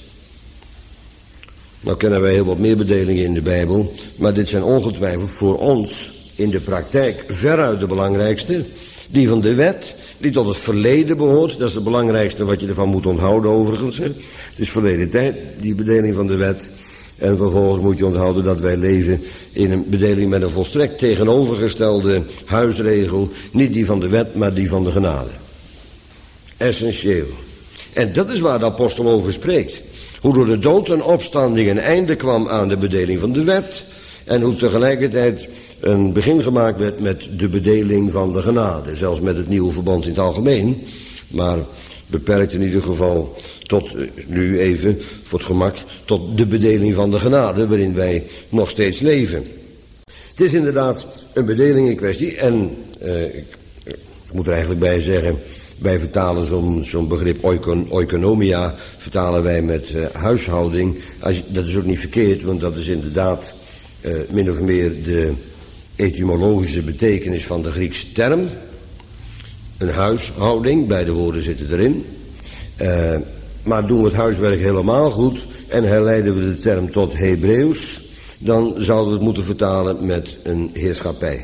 Nou kennen wij heel wat meer bedelingen in de Bijbel. Maar dit zijn ongetwijfeld voor ons in de praktijk veruit de belangrijkste. Die van de wet, die tot het verleden behoort. Dat is het belangrijkste wat je ervan moet onthouden overigens. Hè. Het is verleden tijd, die bedeling van de wet. En vervolgens moet je onthouden dat wij leven in een bedeling met een volstrekt tegenovergestelde huisregel. Niet die van de wet, maar die van de genade. Essentieel. En dat is waar de apostel over spreekt. Hoe door de dood en opstanding een einde kwam aan de bedeling van de wet. En hoe tegelijkertijd een begin gemaakt werd met de bedeling van de genade. Zelfs met het nieuwe verband in het algemeen. Maar beperkt in ieder geval tot, nu even voor het gemak, tot de bedeling van de genade waarin wij nog steeds leven. Het is inderdaad een bedeling in kwestie. En eh, ik, ik moet er eigenlijk bij zeggen, wij vertalen zo'n zo'n begrip oikon, oikonomia, vertalen wij met uh, huishouding. Als je, dat is ook niet verkeerd, want dat is inderdaad uh, min of meer de etymologische betekenis van de Griekse term. Een huishouding, beide woorden zitten erin. Uh, maar doen we het huiswerk helemaal goed en herleiden we de term tot Hebreeuws, dan zouden we het moeten vertalen met een heerschappij.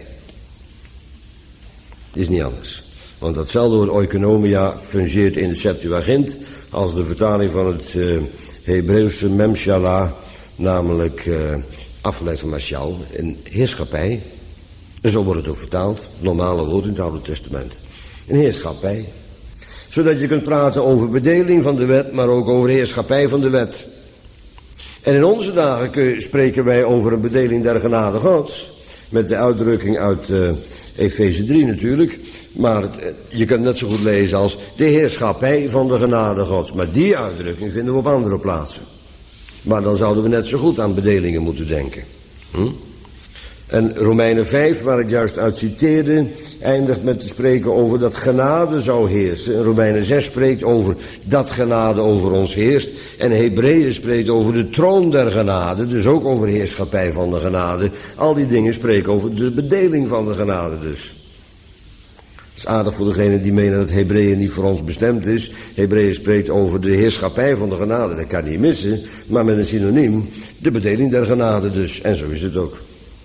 Is niet anders. Want datzelfde woord oikonomia fungeert in de Septuagint als de vertaling van het uh, Hebreeuwse memshala, namelijk uh, afgeleid van mashal, een heerschappij. En zo wordt het ook vertaald, het normale woord in het Oude Testament. Een heerschappij. Zodat je kunt praten over bedeling van de wet, maar ook over heerschappij van de wet. En in onze dagen kun, spreken wij over een bedeling der genade Gods. Met de uitdrukking uit uh, Efeze drie natuurlijk. Maar het, je kunt net zo goed lezen als de heerschappij van de genade Gods. Maar die uitdrukking vinden we op andere plaatsen. Maar dan zouden we net zo goed aan bedelingen moeten denken. Hm? En Romeinen vijf, waar ik juist uit citeerde, eindigt met te spreken over dat genade zou heersen. En Romeinen zes spreekt over dat genade over ons heerst. En Hebreeën spreekt over de troon der genade, dus ook over heerschappij van de genade. Al die dingen spreken over de bedeling van de genade dus. Dat is aardig voor degenen die menen dat Hebreeën niet voor ons bestemd is. Hebreeën spreekt over de heerschappij van de genade, dat kan niet missen. Maar met een synoniem, de bedeling der genade dus. En zo is het ook.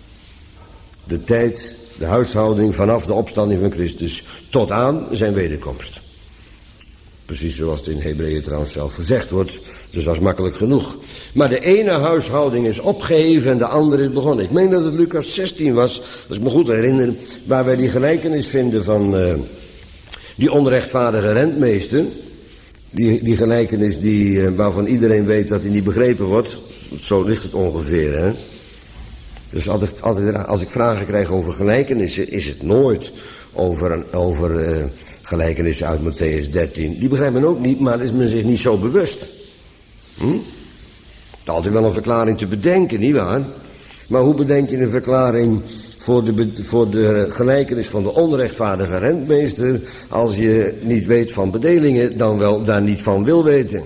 De tijd, de huishouding vanaf de opstanding van Christus tot aan zijn wederkomst. Precies zoals het in Hebreeën trouwens zelf gezegd wordt. Dus dat is makkelijk genoeg. Maar de ene huishouding is opgeheven en de andere is begonnen. Ik meen dat het Lucas zestien was, als ik me goed herinner, waar wij die gelijkenis vinden van uh, die onrechtvaardige rentmeester. Die, die gelijkenis die, uh, waarvan iedereen weet dat die niet begrepen wordt. Zo ligt het ongeveer, hè. Dus altijd, altijd, als ik vragen krijg over gelijkenissen, is het nooit over, een, over uh, gelijkenissen uit Mattheüs dertien. Die begrijpt men ook niet, maar is men zich niet zo bewust. Hm? Er is altijd wel een verklaring te bedenken, nietwaar? Maar hoe bedenk je een verklaring voor de, voor de gelijkenis van de onrechtvaardige rentmeester, als je niet weet van bedelingen, dan wel daar niet van wil weten?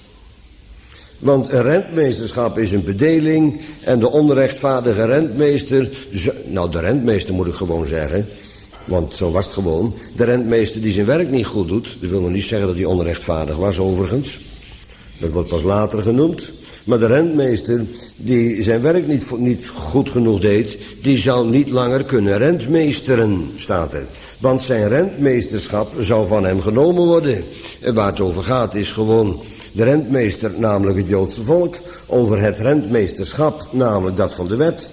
Want een rentmeesterschap is een bedeling en de onrechtvaardige rentmeester, nou de rentmeester moet ik gewoon zeggen, want zo was het gewoon, de rentmeester die zijn werk niet goed doet, dat wil nog niet zeggen dat hij onrechtvaardig was overigens, dat wordt pas later genoemd, Maar de rentmeester die zijn werk niet, niet goed genoeg deed, die zal niet langer kunnen rentmeesteren, staat er. Want zijn rentmeesterschap zou van hem genomen worden. En waar het over gaat is gewoon de rentmeester, namelijk het Joodse volk, over het rentmeesterschap, namelijk dat van de wet.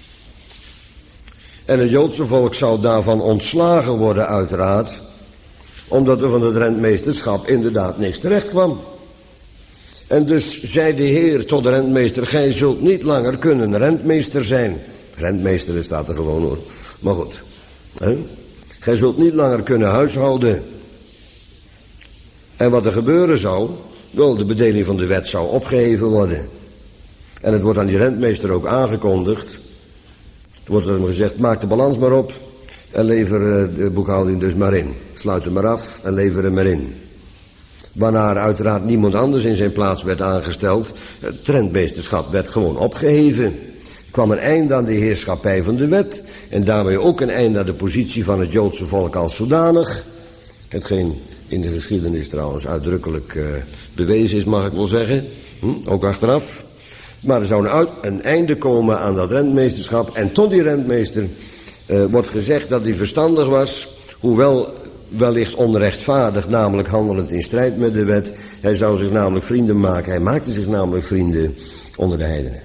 En het Joodse volk zou daarvan ontslagen worden uiteraard, omdat er van het rentmeesterschap inderdaad niks terecht kwam. En dus zei de Heer tot de rentmeester, gij zult niet langer kunnen rentmeester zijn. Rentmeester staat er gewoon hoor, maar goed. Hè? Gij zult niet langer kunnen huishouden. En wat er gebeuren zou, wel de bedeling van de wet zou opgeheven worden. En het wordt aan die rentmeester ook aangekondigd. Er wordt hem gezegd, maak de balans maar op en lever de boekhouding dus maar in. Sluit hem maar af en lever hem maar in. Waarna er uiteraard niemand anders in zijn plaats werd aangesteld. Het rentmeesterschap werd gewoon opgeheven. Er kwam een einde aan de heerschappij van de wet. En daarmee ook een einde aan de positie van het Joodse volk als zodanig. Hetgeen in de geschiedenis trouwens uitdrukkelijk uh, bewezen is, mag ik wel zeggen. Hm, ook achteraf. Maar er zou een, uit, een einde komen aan dat rentmeesterschap. En tot die rentmeester uh, wordt gezegd dat hij verstandig was. Hoewel wellicht onrechtvaardig, namelijk handelend in strijd met de wet. Hij zou zich namelijk vrienden maken. Hij maakte zich namelijk vrienden onder de heidenen.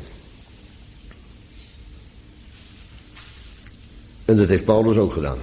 En dat heeft Paulus ook gedaan.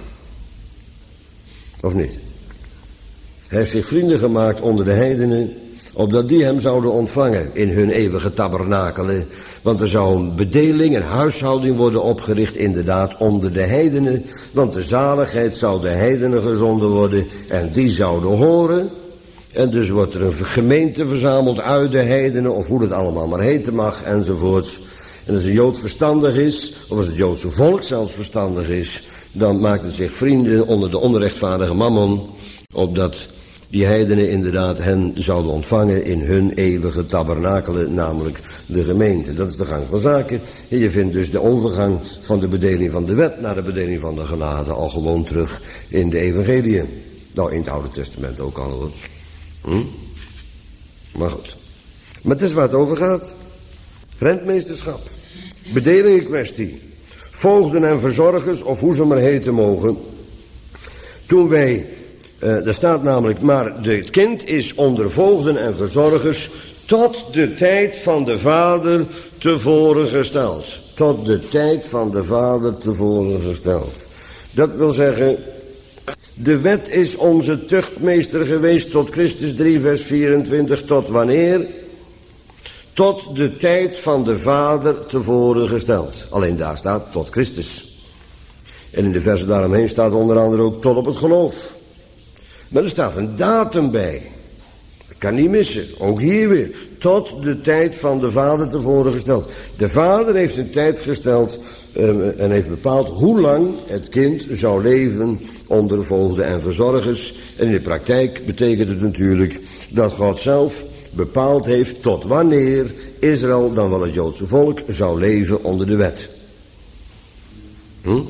Of niet? Hij heeft zich vrienden gemaakt onder de heidenen, opdat die hem zouden ontvangen in hun eeuwige tabernakelen. Want er zou een bedeling, een huishouding worden opgericht, inderdaad, onder de heidenen. Want de zaligheid zou de heidenen gezonden worden en die zouden horen. En dus wordt er een gemeente verzameld uit de heidenen, of hoe het allemaal maar heten mag, enzovoorts. En als een Jood verstandig is, of als het Joodse volk zelfs verstandig is, dan maakt het zich vrienden onder de onrechtvaardige mammon, opdat die heidenen inderdaad hen zouden ontvangen in hun eeuwige tabernakelen, namelijk de gemeente. Dat is de gang van zaken. En je vindt dus de overgang van de bedeling van de wet naar de bedeling van de genade al gewoon terug in de evangeliën. Nou, in het Oude Testament ook al hoor. Hm? Maar goed. Maar het is waar het over gaat. Rentmeesterschap. Bedelingenkwestie. Voogden en verzorgers, of hoe ze maar heten mogen. Toen wij... Uh, er staat namelijk, maar het kind is onder voogden en verzorgers tot de tijd van de vader tevoren gesteld. Tot de tijd van de vader tevoren gesteld. Dat wil zeggen, de wet is onze tuchtmeester geweest tot Christus drie vers vierentwintig. Tot wanneer? Tot de tijd van de vader tevoren gesteld. Alleen daar staat tot Christus. En in de versen daaromheen staat onder andere ook tot op het geloof. Maar er staat een datum bij. Dat kan niet missen. Ook hier weer. Tot de tijd van de vader tevoren gesteld. De vader heeft een tijd gesteld um, en heeft bepaald hoe lang het kind zou leven onder voogden en verzorgers. En in de praktijk betekent het natuurlijk dat God zelf bepaald heeft tot wanneer Israël, dan wel het Joodse volk, zou leven onder de wet. Hm? Er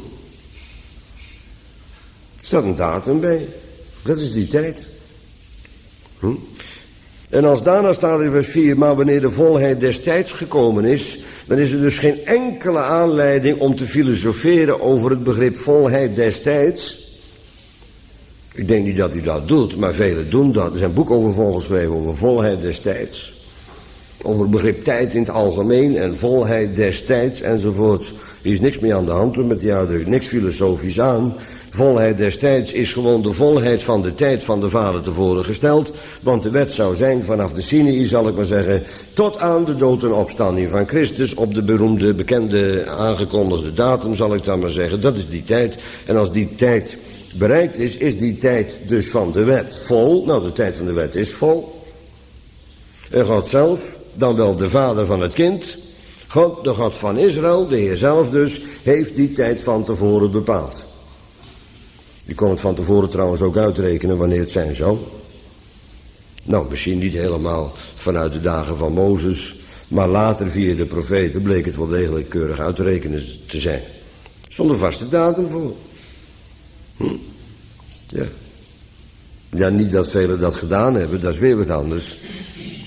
staat een datum bij. Dat is die tijd. Hm? En als daarna staat in vers vier, maar wanneer de volheid des tijds gekomen is, dan is er dus geen enkele aanleiding om te filosoferen over het begrip volheid des tijds. Ik denk niet dat u dat doet, maar velen doen dat. Er zijn boeken over volgeschreven over volheid des tijds. Over het begrip tijd in het algemeen en volheid des tijds enzovoorts. Er is niks meer aan de hand met die uitdrukking, niks filosofisch aan. Volheid des tijds is gewoon de volheid van de tijd van de vader tevoren gesteld. Want de wet zou zijn vanaf de Sinaï, zal ik maar zeggen, tot aan de dood en opstanding van Christus op de beroemde, bekende, aangekondigde datum, zal ik dan maar zeggen. Dat is die tijd. En als die tijd bereikt is, is die tijd dus van de wet vol. Nou, de tijd van de wet is vol. En God zelf, dan wel de vader van het kind, God, de God van Israël, de Heer zelf dus, heeft die tijd van tevoren bepaald. Je kon het van tevoren trouwens ook uitrekenen wanneer het zijn zou. Nou, misschien niet helemaal vanuit de dagen van Mozes, maar later via de profeten bleek het wel degelijk keurig uit te rekenen te zijn. Zonder vaste datum voor. Hm? Ja. Ja, niet dat velen dat gedaan hebben, dat is weer wat anders.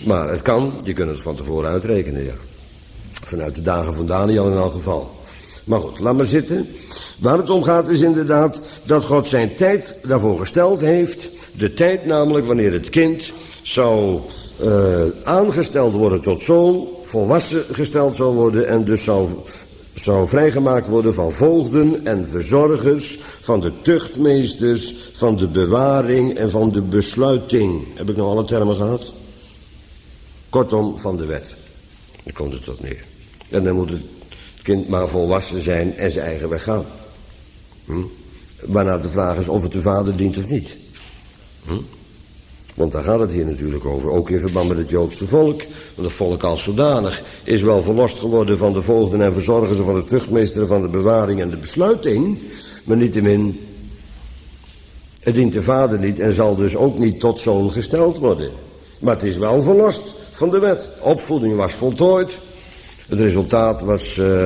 Maar het kan, je kunt het van tevoren uitrekenen, ja. Vanuit de dagen van Daniel in elk geval. Maar goed, laat maar zitten. Waar het om gaat is inderdaad dat God zijn tijd daarvoor gesteld heeft. De tijd namelijk wanneer het kind zou uh, aangesteld worden tot zoon, volwassen gesteld zou worden en dus zou, zou vrijgemaakt worden van voogden en verzorgers, van de tuchtmeesters, van de bewaring en van de besluiting. Heb ik nog alle termen gehad? Kortom, van de wet. Daar komt het tot neer. En dan moet het kind maar volwassen zijn en zijn eigen weg gaan. Hm? Waarna de vraag is of het de vader dient of niet. Hm? Want daar gaat het hier natuurlijk over. Ook in verband met het Joodse volk. Want het volk als zodanig is wel verlost geworden van de voogden en verzorgers, van de tuchtmeester, van de bewaring en de besluiting. Maar niettemin, het dient de vader niet en zal dus ook niet tot zoon gesteld worden. Maar het is wel verlost van de wet. Opvoeding was voltooid. Het resultaat was, uh,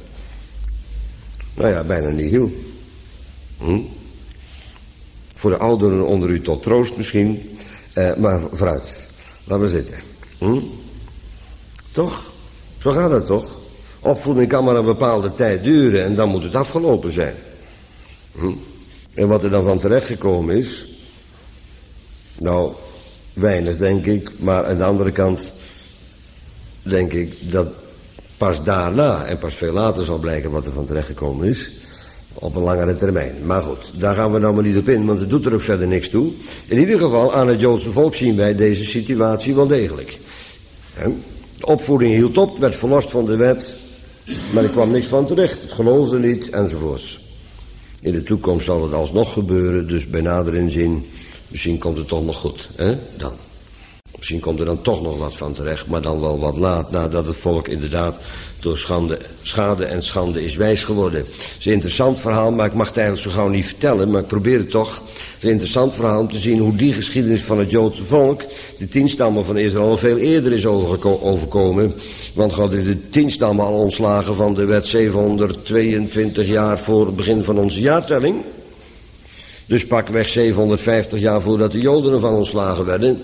nou ja, bijna nihil. Hm? Voor de ouderen onder u tot troost misschien. Uh, maar vooruit, laat maar zitten. Hm? Toch? Zo gaat het toch? Opvoeding kan maar een bepaalde tijd duren en dan moet het afgelopen zijn. Hm? En wat er dan van terechtgekomen is, nou, weinig denk ik, maar aan de andere kant denk ik dat pas daarna en pas veel later zal blijken wat er van terechtgekomen is. Op een langere termijn. Maar goed, daar gaan we nou maar niet op in, want het doet er ook verder niks toe. In ieder geval, aan het Joodse volk zien wij deze situatie wel degelijk. De opvoeding hield op, werd verlost van de wet, maar er kwam niks van terecht. Het geloofde niet, enzovoorts. In de toekomst zal het alsnog gebeuren, dus bij nader inzien, misschien komt het toch nog goed, hè? Dan. Misschien komt er dan toch nog wat van terecht, maar dan wel wat laat, nadat het volk inderdaad door schande, schade en schande is wijs geworden. Het is een interessant verhaal, maar ik mag het eigenlijk zo gauw niet vertellen, maar ik probeer het toch. Het is een interessant verhaal om te zien hoe die geschiedenis van het Joodse volk, de tien stammen van Israël, al veel eerder is overkomen. Want God heeft de tien stammen al ontslagen van de wet zevenhonderdtweeëntwintig jaar voor het begin van onze jaartelling. Dus pakweg zevenhonderdvijftig jaar voordat de Joden ervan ontslagen werden.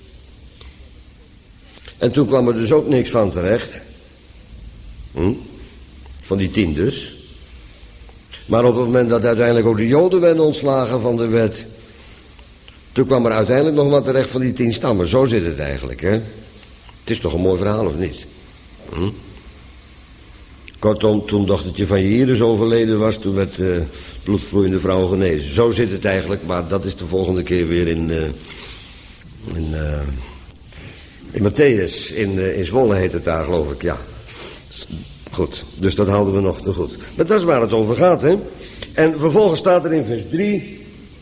En toen kwam er dus ook niks van terecht. Hm? Van die tien dus. Maar op het moment dat uiteindelijk ook de Joden werden ontslagen van de wet, toen kwam er uiteindelijk nog wat terecht van die tien stammen. Zo zit het eigenlijk, hè. Het is toch een mooi verhaal, of niet? Hm? Kortom, toen dochtertje van Jairus overleden was, toen werd de uh, bloedvloeiende vrouw genezen. Zo zit het eigenlijk, maar dat is de volgende keer weer in... Uh, in uh, In Matthäus, in, uh, in Zwolle heet het daar, geloof ik, ja. Goed, dus dat houden we nog te goed. Maar dat is waar het over gaat, hè. En vervolgens staat er in vers drie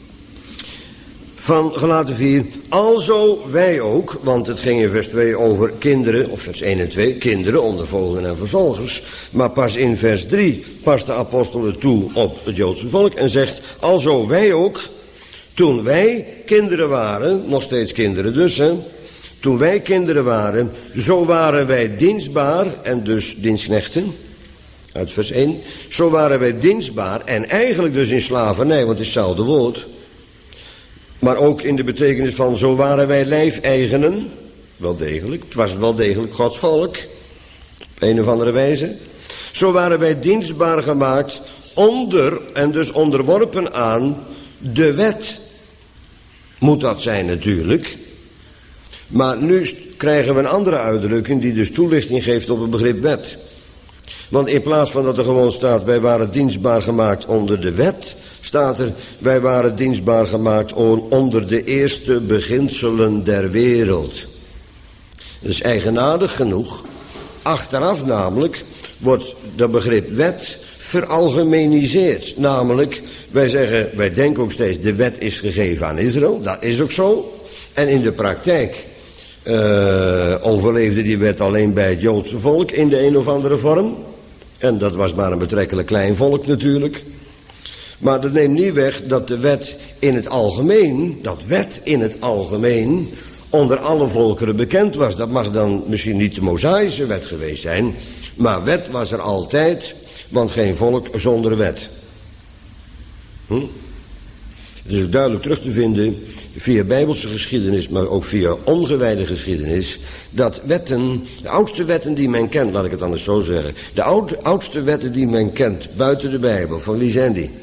van Galaten vier, alzo wij ook, want het ging in vers twee over kinderen, of vers één en twee, kinderen onder voogden en verzorgers. Maar pas in vers drie past de apostel het toe op het Joodse volk en zegt, alzo wij ook, toen wij kinderen waren, nog steeds kinderen dus, hè. Toen wij kinderen waren, zo waren wij dienstbaar, en dus dienstknechten, uit vers één. Zo waren wij dienstbaar en eigenlijk dus in slavernij, want het is hetzelfde woord. Maar ook in de betekenis van, zo waren wij lijfeigenen, wel degelijk. Het was wel degelijk Gods volk, op een of andere wijze. Zo waren wij dienstbaar gemaakt onder, en dus onderworpen aan, de wet. Moet dat zijn natuurlijk. Maar nu krijgen we een andere uitdrukking die dus toelichting geeft op het begrip wet. Want in plaats van dat er gewoon staat, wij waren dienstbaar gemaakt onder de wet, staat er, wij waren dienstbaar gemaakt onder de eerste beginselen der wereld. Dat is eigenaardig genoeg. Achteraf namelijk wordt dat begrip wet veralgemeniseerd. Namelijk, wij zeggen, wij denken ook steeds, de wet is gegeven aan Israël. Dat is ook zo. En in de praktijk uh, overleefde die wet alleen bij het Joodse volk in de een of andere vorm. En dat was maar een betrekkelijk klein volk natuurlijk. Maar dat neemt niet weg dat de wet in het algemeen, dat wet in het algemeen, onder alle volkeren bekend was. Dat mag dan misschien niet de Mosaïsche wet geweest zijn, maar wet was er altijd, want geen volk zonder wet. Hm? Het is ook duidelijk terug te vinden via bijbelse geschiedenis, maar ook via ongewijde geschiedenis, dat wetten, de oudste wetten die men kent, laat ik het anders zo zeggen, de oud, oudste wetten die men kent buiten de Bijbel, van wie zijn die?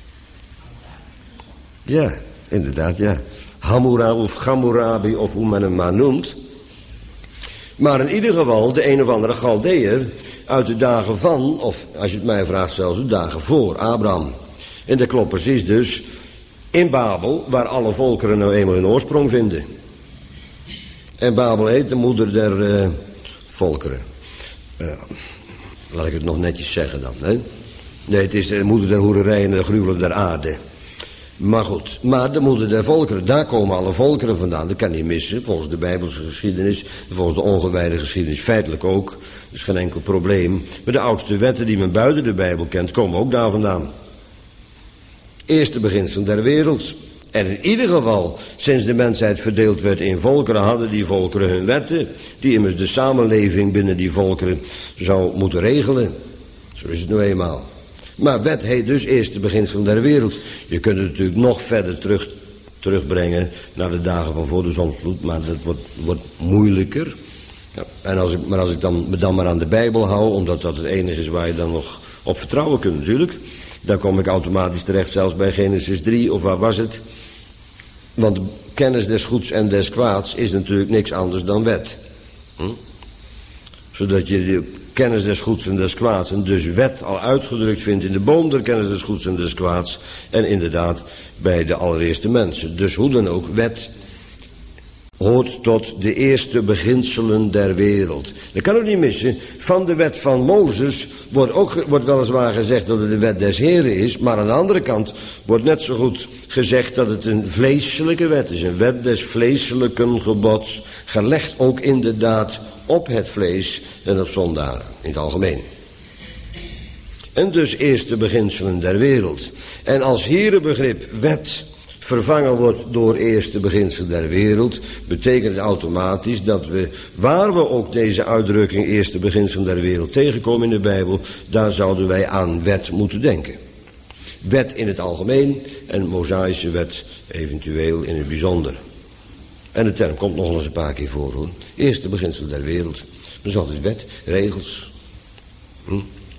Ja, inderdaad, ja. Hammurabi of Hammurabi of hoe men hem maar noemt. Maar in ieder geval de een of andere Galdeër uit de dagen van, of als je het mij vraagt zelfs de dagen voor Abraham. En dat klopt precies dus in Babel, waar alle volkeren nou eenmaal hun oorsprong vinden. En Babel heet de moeder der uh, volkeren. Uh, laat ik het nog netjes zeggen dan. Hè? Nee, het is de moeder der hoererij en de gruwelen der aarde. Maar goed, maar de moeder der volkeren, daar komen alle volkeren vandaan. Dat kan niet missen, volgens de bijbelse geschiedenis, volgens de ongewijde geschiedenis, feitelijk ook. Dat is geen enkel probleem. Maar de oudste wetten die men buiten de Bijbel kent, komen ook daar vandaan. Eerste beginselen der wereld. En in ieder geval, sinds de mensheid verdeeld werd in volkeren, hadden die volkeren hun wetten, die immers de samenleving binnen die volkeren zou moeten regelen. Zo is het nou eenmaal. Maar wet heet dus eerste beginselen der wereld. Je kunt het natuurlijk nog verder terug, terugbrengen naar de dagen van voor de zondvloed, maar dat wordt, wordt moeilijker. Ja, en als ik, maar als ik dan, me dan maar aan de Bijbel hou, omdat dat het enige is waar je dan nog op vertrouwen kunt natuurlijk, dan kom ik automatisch terecht zelfs bij Genesis drie, of waar was het? Want kennis des goeds en des kwaads is natuurlijk niks anders dan wet. Hm? Zodat je de kennis des goeds en des kwaads en dus wet al uitgedrukt vindt in de boom der kennis des goeds en des kwaads. En inderdaad bij de allereerste mensen. Dus hoe dan ook, wet hoort tot de eerste beginselen der wereld. Dat kan ook niet missen. Van de wet van Mozes wordt ook wordt weliswaar gezegd dat het de wet des Heren is. Maar aan de andere kant wordt net zo goed gezegd dat het een vleeselijke wet is. Een wet des vleeselijken gebods. Gelegd ook inderdaad op het vlees en op zondaren in het algemeen. En dus eerste beginselen der wereld. En als hier een begrip wet vervangen wordt door eerste beginselen der wereld, betekent het automatisch dat we, waar we ook deze uitdrukking eerste beginselen der wereld tegenkomen in de Bijbel, daar zouden wij aan wet moeten denken. Wet in het algemeen en mosaïsche wet eventueel in het bijzonder. En de term komt nog eens een paar keer voor hoor. Eerste beginselen der wereld. Dus altijd wet, regels. Hm?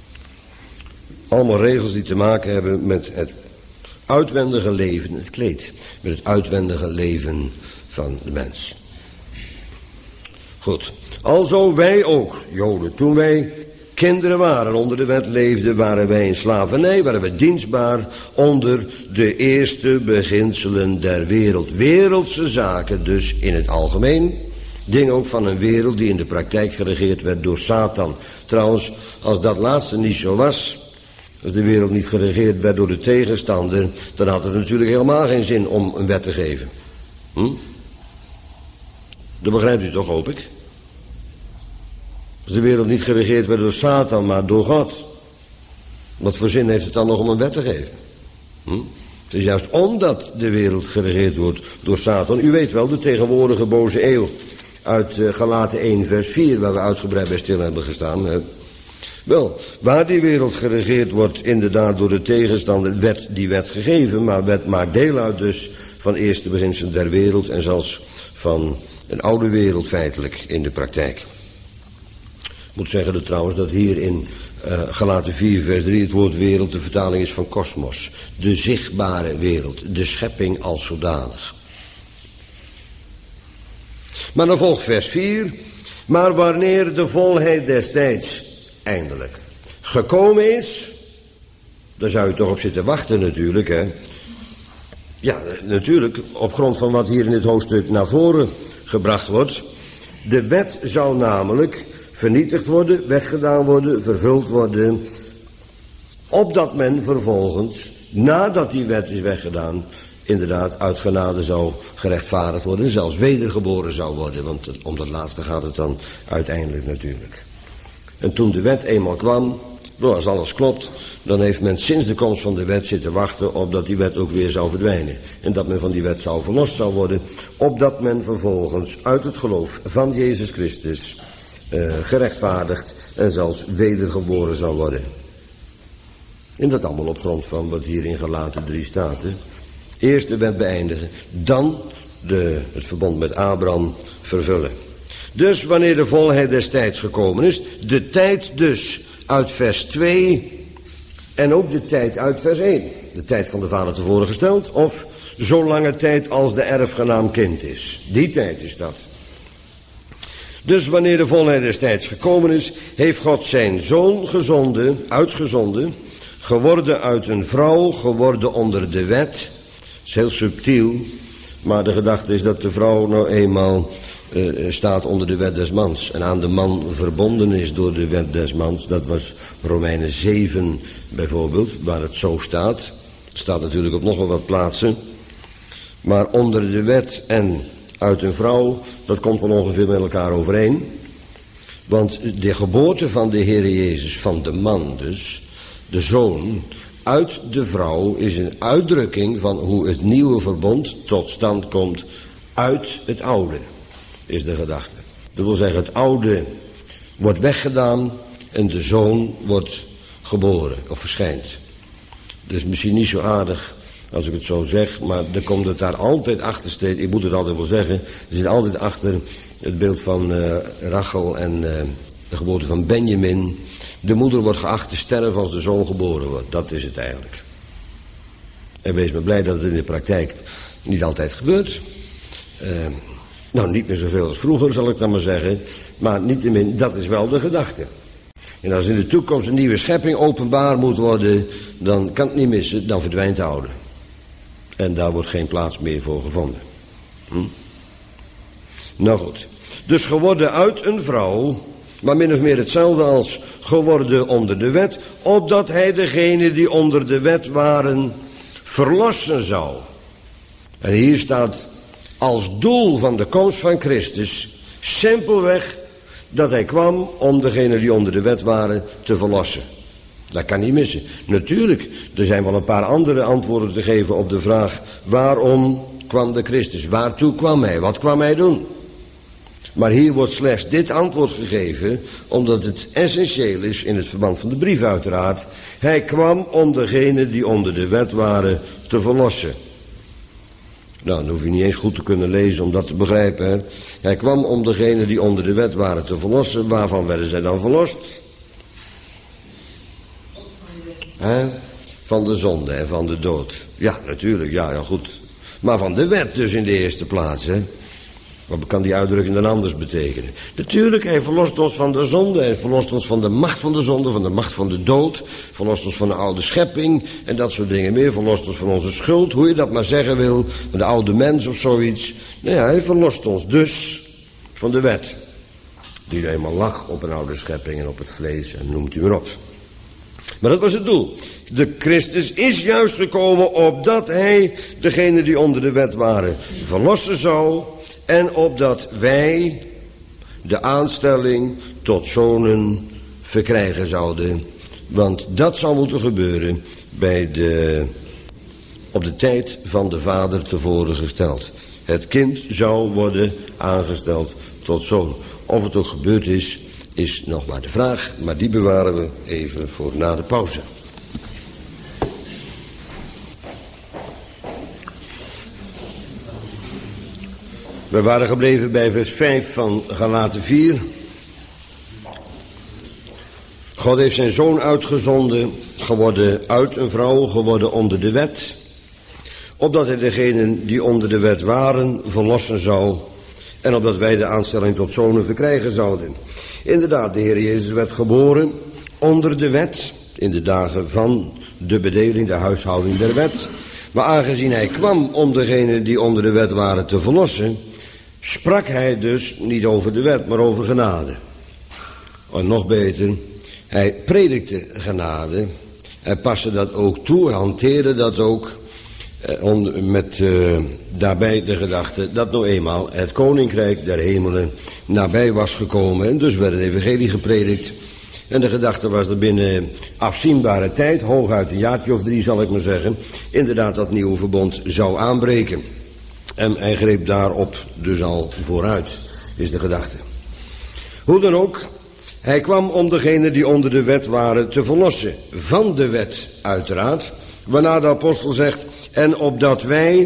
Allemaal regels die te maken hebben met het uitwendige leven, het kleed. Met het uitwendige leven van de mens. Goed. Alzo wij ook, Joden, toen wij kinderen waren, onder de wet leefden, waren wij in slavernij, waren we dienstbaar onder de eerste beginselen der wereld. Wereldse zaken dus in het algemeen. Dingen ook van een wereld die in de praktijk geregeerd werd door Satan. Trouwens, als dat laatste niet zo was, als de wereld niet geregeerd werd door de tegenstander, dan had het natuurlijk helemaal geen zin om een wet te geven. Hm? Dat begrijpt u toch, hoop ik? Als de wereld niet geregeerd werd door Satan, maar door God, wat voor zin heeft het dan nog om een wet te geven? Hm? Het is juist omdat de wereld geregeerd wordt door Satan. U weet wel, de tegenwoordige boze eeuw uit uh, Galaten één vers vier, waar we uitgebreid bij stil hebben gestaan. Hè. Wel, waar die wereld geregeerd wordt inderdaad door de tegenstander, werd die wet gegeven, maar wet maakt deel uit dus van eerste beginselen der wereld en zelfs van een oude wereld feitelijk in de praktijk. Ik moet zeggen dat trouwens dat hier in uh, Galaten vier vers drie het woord wereld de vertaling is van kosmos. De zichtbare wereld, de schepping als zodanig. Maar dan volgt vers vier. Maar wanneer de volheid des tijds eindelijk gekomen is, daar zou je toch op zitten wachten natuurlijk, hè. Ja, natuurlijk, op grond van wat hier in dit hoofdstuk naar voren gebracht wordt. De wet zou namelijk vernietigd worden, weggedaan worden, vervuld worden, opdat men vervolgens, nadat die wet is weggedaan, inderdaad uit genade zou gerechtvaardigd worden en zelfs wedergeboren zou worden, want om dat laatste gaat het dan uiteindelijk natuurlijk. En toen de wet eenmaal kwam, nou, als alles klopt, dan heeft men sinds de komst van de wet zitten wachten op dat die wet ook weer zou verdwijnen. En dat men van die wet zou verlost zou worden, opdat men vervolgens uit het geloof van Jezus Christus uh, gerechtvaardigd en zelfs wedergeboren zou worden. En dat allemaal op grond van wat hier in Galaten drie staat. Hè. Eerst de wet beëindigen, dan de, het verbond met Abraham vervullen. Dus wanneer de volheid des tijds gekomen is, de tijd dus uit vers twee en ook de tijd uit vers één. De tijd van de vader tevoren gesteld of zolange tijd als de erfgenaam kind is. Die tijd is dat. Dus wanneer de volheid des tijds gekomen is, heeft God zijn zoon gezonden, uitgezonden, geworden uit een vrouw, geworden onder de wet. Dat is heel subtiel, maar de gedachte is dat de vrouw nou eenmaal uh, staat onder de wet des mans en aan de man verbonden is door de wet des mans. Dat was Romeinen zeven bijvoorbeeld, waar het zo staat. Het staat natuurlijk op nog wel wat plaatsen. Maar onder de wet en uit een vrouw, dat komt wel ongeveer met elkaar overeen. Want de geboorte van de Heer Jezus, van de man dus, de zoon, uit de vrouw is een uitdrukking van hoe het nieuwe verbond tot stand komt uit het oude, is de gedachte. Dat wil zeggen, het oude wordt weggedaan en de zoon wordt geboren of verschijnt. Dat is misschien niet zo aardig als ik het zo zeg, maar er komt het daar altijd achter steeds. Ik moet het altijd wel zeggen, er zit altijd achter het beeld van uh, Rachel en uh, de geboorte van Benjamin. De moeder wordt geacht te sterven als de zoon geboren wordt. Dat is het eigenlijk. En wees me blij dat het in de praktijk niet altijd gebeurt. Uh, nou, niet meer zoveel als vroeger, zal ik dan maar zeggen. Maar niettemin, dat is wel de gedachte. En als in de toekomst een nieuwe schepping openbaar moet worden, dan kan het niet missen, dan verdwijnt de oude. En daar wordt geen plaats meer voor gevonden. Hm? Nou goed. Dus geworden uit een vrouw, maar min of meer hetzelfde als geworden onder de wet, opdat hij degene die onder de wet waren verlossen zou. En hier staat als doel van de komst van Christus simpelweg dat hij kwam om degene die onder de wet waren te verlossen. Dat kan niet missen. Natuurlijk, er zijn wel een paar andere antwoorden te geven op de vraag: waarom kwam de Christus? Waartoe kwam hij? Wat kwam hij doen? Maar hier wordt slechts dit antwoord gegeven, omdat het essentieel is in het verband van de brief uiteraard. Hij kwam om degenen die onder de wet waren te verlossen. Nou, dan hoef je niet eens goed te kunnen lezen om dat te begrijpen. Hè? Hij kwam om degenen die onder de wet waren te verlossen. Waarvan werden zij dan verlost? He? Van de zonde en van de dood. Ja, natuurlijk, ja, ja, goed. Maar van de wet dus in de eerste plaats, hè. Wat kan die uitdrukking dan anders betekenen? Natuurlijk, hij verlost ons van de zonde. Hij verlost ons van de macht van de zonde, van de macht van de dood. Verlost ons van de oude schepping en dat soort dingen meer. Verlost ons van onze schuld, hoe je dat maar zeggen wil. Van de oude mens of zoiets. Nou ja, hij verlost ons dus van de wet. Die eenmaal lag op een oude schepping en op het vlees en noemt u maar op. Maar dat was het doel. De Christus is juist gekomen opdat hij degenen die onder de wet waren verlossen zou. En opdat wij de aanstelling tot zonen verkrijgen zouden. Want dat zou moeten gebeuren bij de, op de tijd van de vader tevoren gesteld. Het kind zou worden aangesteld tot zoon. Of het ook gebeurd is, is nog maar de vraag. Maar die bewaren we even voor na de pauze. We waren gebleven bij vers vijf van Galaten vier. God heeft zijn zoon uitgezonden, geworden uit een vrouw, geworden onder de wet, opdat hij degenen die onder de wet waren verlossen zou en opdat wij de aanstelling tot zonen verkrijgen zouden. Inderdaad, de Heer Jezus werd geboren onder de wet, in de dagen van de bedeling, de huishouding der wet. Maar aangezien hij kwam om degenen die onder de wet waren te verlossen, sprak hij dus niet over de wet, maar over genade. En nog beter, hij predikte genade. Hij paste dat ook toe, hanteerde dat ook. Eh, met uh, daarbij de gedachte dat nou eenmaal het koninkrijk der hemelen nabij was gekomen. En dus werd het evangelie gepredikt. En de gedachte was er binnen afzienbare tijd, hooguit een jaartje of drie zal ik maar zeggen, inderdaad dat nieuwe verbond zou aanbreken. En hij greep daarop dus al vooruit, is de gedachte. Hoe dan ook, hij kwam om degenen die onder de wet waren te verlossen. Van de wet uiteraard. Waarna de apostel zegt, en opdat wij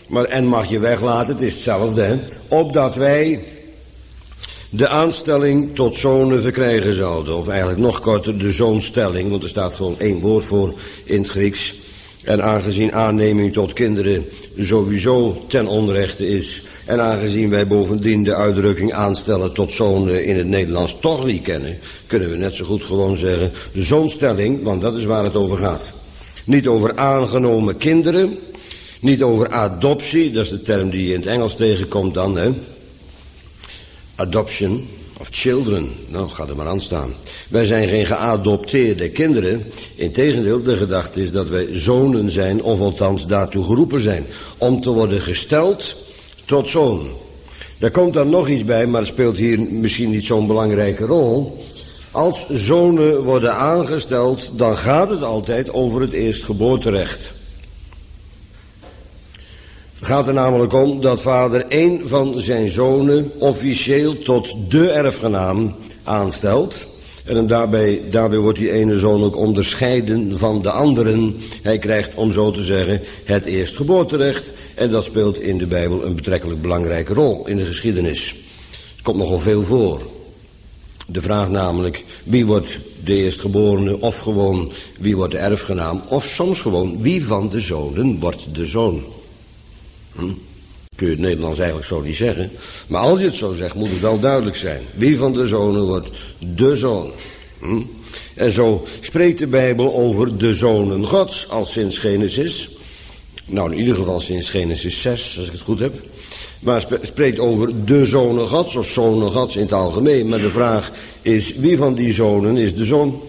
Maar en mag je weglaten, het is hetzelfde, hè. Opdat wij de aanstelling tot zonen verkrijgen zouden. Of eigenlijk nog korter, de zoonstelling, want er staat gewoon één woord voor in het Grieks. En aangezien aanneming tot kinderen sowieso ten onrechte is, en aangezien wij bovendien de uitdrukking aanstellen tot zonen in het Nederlands toch niet kennen, kunnen we net zo goed gewoon zeggen de zoonstelling, want dat is waar het over gaat. Niet over aangenomen kinderen, niet over adoptie, dat is de term die je in het Engels tegenkomt dan, hè. Adoption of children, nou gaat er maar aan staan. Wij zijn geen geadopteerde kinderen. Integendeel, de gedachte is dat wij zonen zijn, of althans daartoe geroepen zijn, om te worden gesteld tot zoon. Daar komt dan nog iets bij, maar het speelt hier misschien niet zo'n belangrijke rol. Als zonen worden aangesteld, dan gaat het altijd over het eerstgeboorterecht. Het gaat er namelijk om dat vader één van zijn zonen officieel tot de erfgenaam aanstelt. En daarbij, daarbij wordt die ene zoon ook onderscheiden van de anderen. Hij krijgt, om zo te zeggen, het eerstgeboorterecht. En dat speelt in de Bijbel een betrekkelijk belangrijke rol in de geschiedenis. Het komt nogal veel voor. De vraag namelijk, wie wordt de eerstgeborene, of gewoon wie wordt de erfgenaam, of soms gewoon wie van de zonen wordt de zoon. Hm? Kun je het Nederlands eigenlijk zo niet zeggen. Maar als je het zo zegt, moet het wel duidelijk zijn. Wie van de zonen wordt de zoon. Hm? En zo spreekt de Bijbel over de zonen Gods, al sinds Genesis. Nou, in ieder geval sinds Genesis zes, als ik het goed heb. Maar spreekt over de zonen Gods, of zonen Gods in het algemeen. Maar de vraag is, wie van die zonen is de zoon?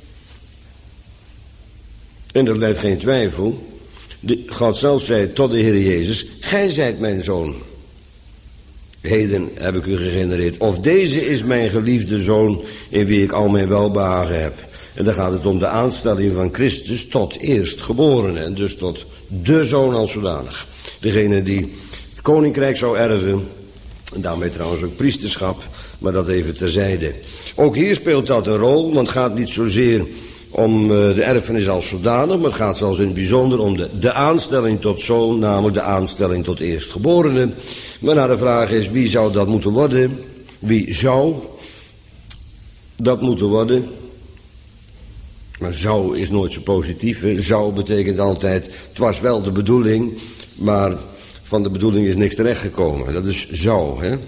En dat leidt geen twijfel. De, God zelf zei tot de Heer Jezus, gij zijt mijn zoon. Heden heb ik u gegenereerd. Of deze is mijn geliefde zoon, in wie ik al mijn welbehagen heb. En dan gaat het om de aanstelling van Christus tot eerstgeborene. En dus tot de zoon als zodanig. Degene die het koninkrijk zou erven. En daarmee trouwens ook priesterschap. Maar dat even terzijde. Ook hier speelt dat een rol, want het gaat niet zozeer om de erfenis als zodanig, maar het gaat zelfs in het bijzonder om de, de aanstelling tot zoon, namelijk de aanstelling tot eerstgeborene. Maar nou, de vraag is, wie zou dat moeten worden? Wie zou dat moeten worden? Maar zou is nooit zo positief. Hè? Zou betekent altijd, het was wel de bedoeling, maar van de bedoeling is niks terechtgekomen. Dat is zou, hè.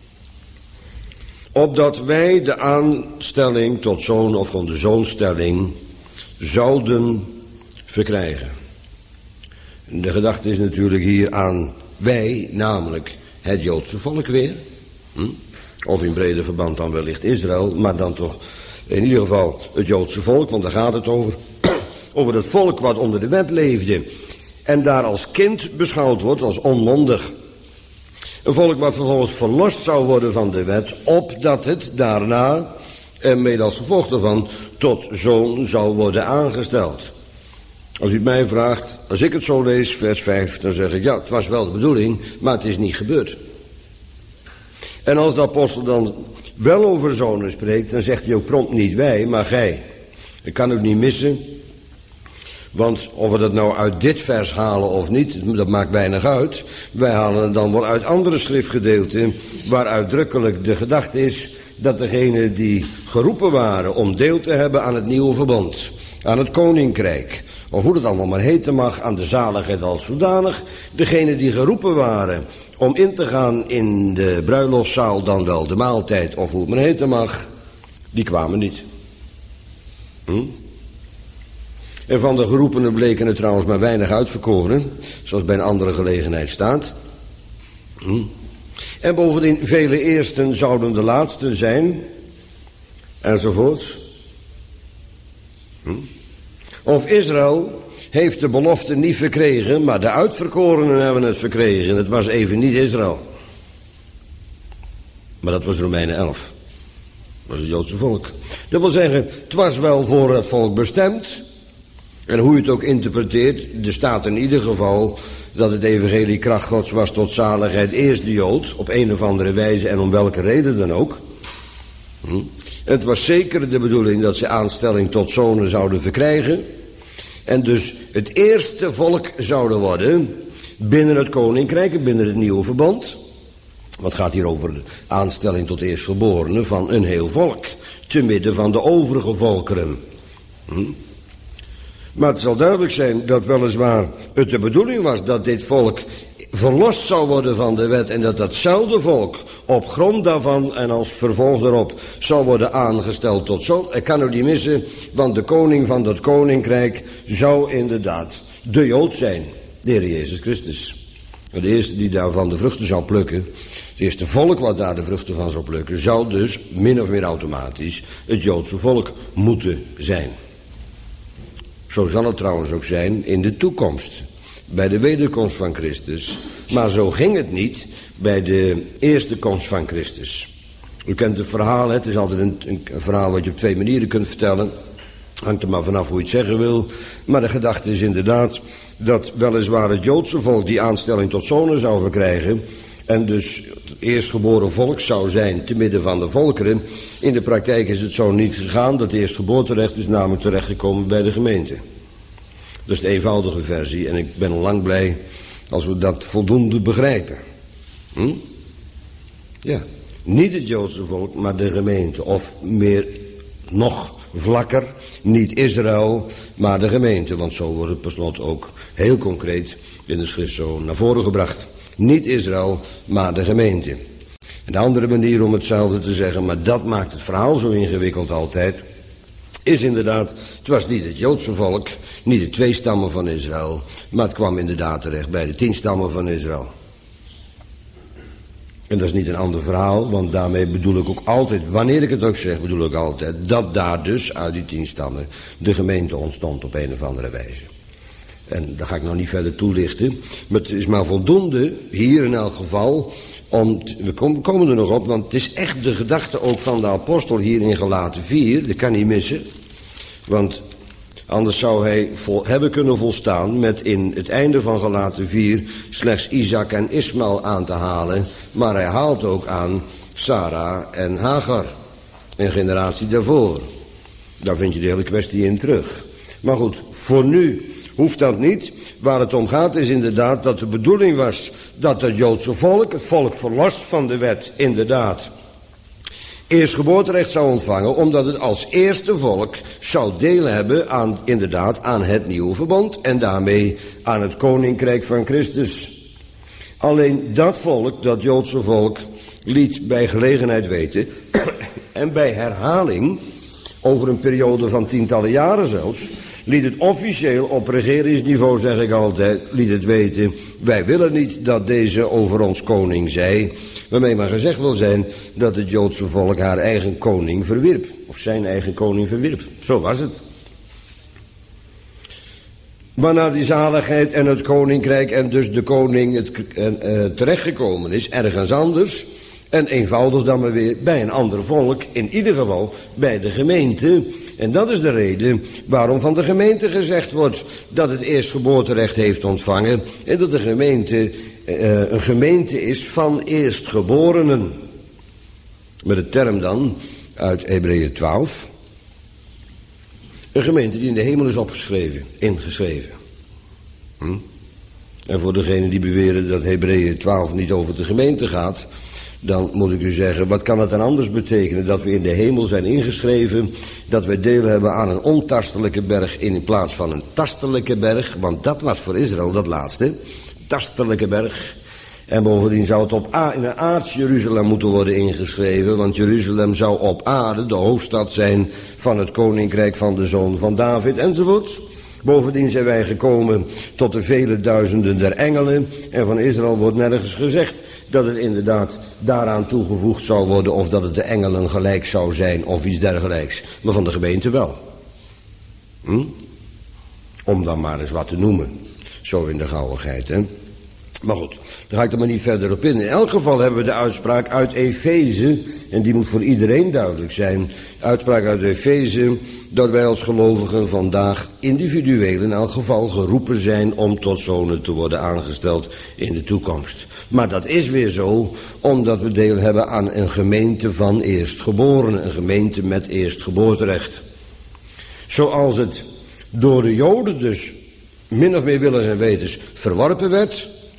Opdat wij de aanstelling tot zoon, of gewoon de zoonstelling, zouden verkrijgen. De gedachte is natuurlijk hier aan wij, namelijk het Joodse volk weer. Hm? Of in breder verband dan wellicht Israël, maar dan toch in ieder geval het Joodse volk, want daar gaat het over. Over het volk wat onder de wet leefde en daar als kind beschouwd wordt, als onmondig. Een volk wat vervolgens verlost zou worden van de wet, opdat het daarna, en mede als gevolg daarvan, tot zoon zou worden aangesteld. Als u het mij vraagt, als ik het zo lees, vers vijf, dan zeg ik, ja, het was wel de bedoeling, maar het is niet gebeurd. En als de apostel dan wel over zonen spreekt, dan zegt hij ook prompt niet wij, maar gij. Ik kan ook niet missen, want of we dat nou uit dit vers halen of niet, dat maakt weinig uit. Wij halen het dan wel uit andere schriftgedeelten, waar uitdrukkelijk de gedachte is dat degenen die geroepen waren om deel te hebben aan het nieuwe verbond, aan het koninkrijk, of hoe het allemaal maar heten mag, aan de zaligheid als zodanig, degenen die geroepen waren om in te gaan in de bruiloftszaal, dan wel de maaltijd, of hoe het maar heten mag, die kwamen niet. Hm? En van de geroepenen bleken er trouwens maar weinig uitverkoren, zoals bij een andere gelegenheid staat. Hm. En bovendien, vele eersten zouden de laatsten zijn, enzovoorts. Hm. Of Israël heeft de belofte niet verkregen, maar de uitverkorenen hebben het verkregen. Het was even niet Israël. Maar dat was Romeinen elf. Dat was het Joodse volk. Dat wil zeggen, het was wel voor het volk bestemd. En hoe je het ook interpreteert, er staat in ieder geval dat het evangelie kracht Gods was tot zaligheid eerst de Jood, op een of andere wijze en om welke reden dan ook. Hm. Het was zeker de bedoeling dat ze aanstelling tot zonen zouden verkrijgen. En dus het eerste volk zouden worden binnen het koninkrijk, binnen het nieuwe verbond. Wat gaat hier over de aanstelling tot eerstgeborene van een heel volk, te midden van de overige volkeren. Hm? Maar het zal duidelijk zijn dat weliswaar het de bedoeling was dat dit volk verlost zou worden van de wet en dat datzelfde volk op grond daarvan en als vervolg daarop zou worden aangesteld tot zoon. Ik kan u niet missen, want de koning van dat koninkrijk zou inderdaad de Jood zijn, de Heer Jezus Christus. De eerste die daarvan de vruchten zou plukken, het eerste volk wat daar de vruchten van zou plukken, zou dus min of meer automatisch het Joodse volk moeten zijn. Zo zal het trouwens ook zijn in de toekomst, bij de wederkomst van Christus. Maar zo ging het niet bij de eerste komst van Christus. U kent het verhaal, het is altijd een, een verhaal wat je op twee manieren kunt vertellen. Hangt er maar vanaf hoe je het zeggen wil. Maar de gedachte is inderdaad dat weliswaar het Joodse volk die aanstelling tot zonen zou verkrijgen en dus het eerstgeboren volk zou zijn te midden van de volkeren. In de praktijk is het zo niet gegaan. Dat eerstgeboorterecht is namelijk terechtgekomen bij de gemeente. Dat is de eenvoudige versie en ik ben al lang blij als we dat voldoende begrijpen. Hm? Ja, niet het Joodse volk, maar de gemeente. Of meer nog vlakker, niet Israël, maar de gemeente. Want zo wordt het per slot ook heel concreet in de schrift zo naar voren gebracht. Niet Israël, maar de gemeente. En de andere manier om hetzelfde te zeggen, maar dat maakt het verhaal zo ingewikkeld altijd, is inderdaad, het was niet het Joodse volk, niet de twee stammen van Israël, maar het kwam inderdaad terecht bij de tien stammen van Israël. En dat is niet een ander verhaal, want daarmee bedoel ik ook altijd, wanneer ik het ook zeg, bedoel ik altijd, dat daar dus uit die tien stammen de gemeente ontstond op een of andere wijze. En dat ga ik nog niet verder toelichten, maar het is maar voldoende, hier in elk geval, om, we komen er nog op, want het is echt de gedachte ook van de apostel hier in Galaten vier, dat kan niet missen, want anders zou hij vol, hebben kunnen volstaan met in het einde van Galaten vier slechts Isaac en Ismaël aan te halen, maar hij haalt ook aan Sarah en Hagar, een generatie daarvoor. Daar vind je de hele kwestie in terug. Maar goed, voor nu hoeft dat niet. Waar het om gaat is inderdaad dat de bedoeling was dat het Joodse volk, het volk verlost van de wet, inderdaad eerstgeboorterecht zou ontvangen, omdat het als eerste volk zou deel hebben aan, inderdaad, aan het nieuwe verbond en daarmee aan het koninkrijk van Christus. Alleen dat volk, dat Joodse volk, liet bij gelegenheid weten en bij herhaling, over een periode van tientallen jaren zelfs, liet het officieel op regeringsniveau, zeg ik altijd, liet het weten, wij willen niet dat deze over ons koning zij, waarmee maar gezegd wil zijn dat het Joodse volk haar eigen koning verwierp, of zijn eigen koning verwierp. Zo was het. Waarna die zaligheid en het koninkrijk en dus de koning het, uh, uh, terechtgekomen is, ergens anders, en eenvoudig dan maar weer bij een ander volk, in ieder geval bij de gemeente. En dat is de reden waarom van de gemeente gezegd wordt dat het eerstgeboorterecht heeft ontvangen en dat de gemeente uh, een gemeente is van eerstgeborenen. Met de term dan uit Hebreeën twaalf. Een gemeente die in de hemel is opgeschreven, ingeschreven. Hm? En voor degenen die beweren dat Hebreeën twaalf niet over de gemeente gaat, dan moet ik u zeggen, wat kan het dan anders betekenen? Dat we in de hemel zijn ingeschreven, dat wij deel hebben aan een ontastelijke berg in plaats van een tastelijke berg, want dat was voor Israël dat laatste, tastelijke berg. En bovendien zou het op a- in een aards Jeruzalem moeten worden ingeschreven, want Jeruzalem zou op aarde de hoofdstad zijn van het koninkrijk van de zoon van David enzovoorts. Bovendien zijn wij gekomen tot de vele duizenden der engelen en van Israël wordt nergens gezegd dat het inderdaad daaraan toegevoegd zou worden of dat het de engelen gelijk zou zijn of iets dergelijks. Maar van de gemeente wel. Hm? Om dan maar eens wat te noemen. Zo in de gauwigheid, hè. Maar goed, daar ga ik er maar niet verder op in. In elk geval hebben we de uitspraak uit Efeze, en die moet voor iedereen duidelijk zijn. Uitspraak uit Efeze, dat wij als gelovigen vandaag individueel in elk geval geroepen zijn om tot zonen te worden aangesteld in de toekomst. Maar dat is weer zo, omdat we deel hebben aan een gemeente van eerstgeborenen, een gemeente met eerstgeboorterecht. Zoals het door de Joden dus min of meer willens en wetens verworpen werd,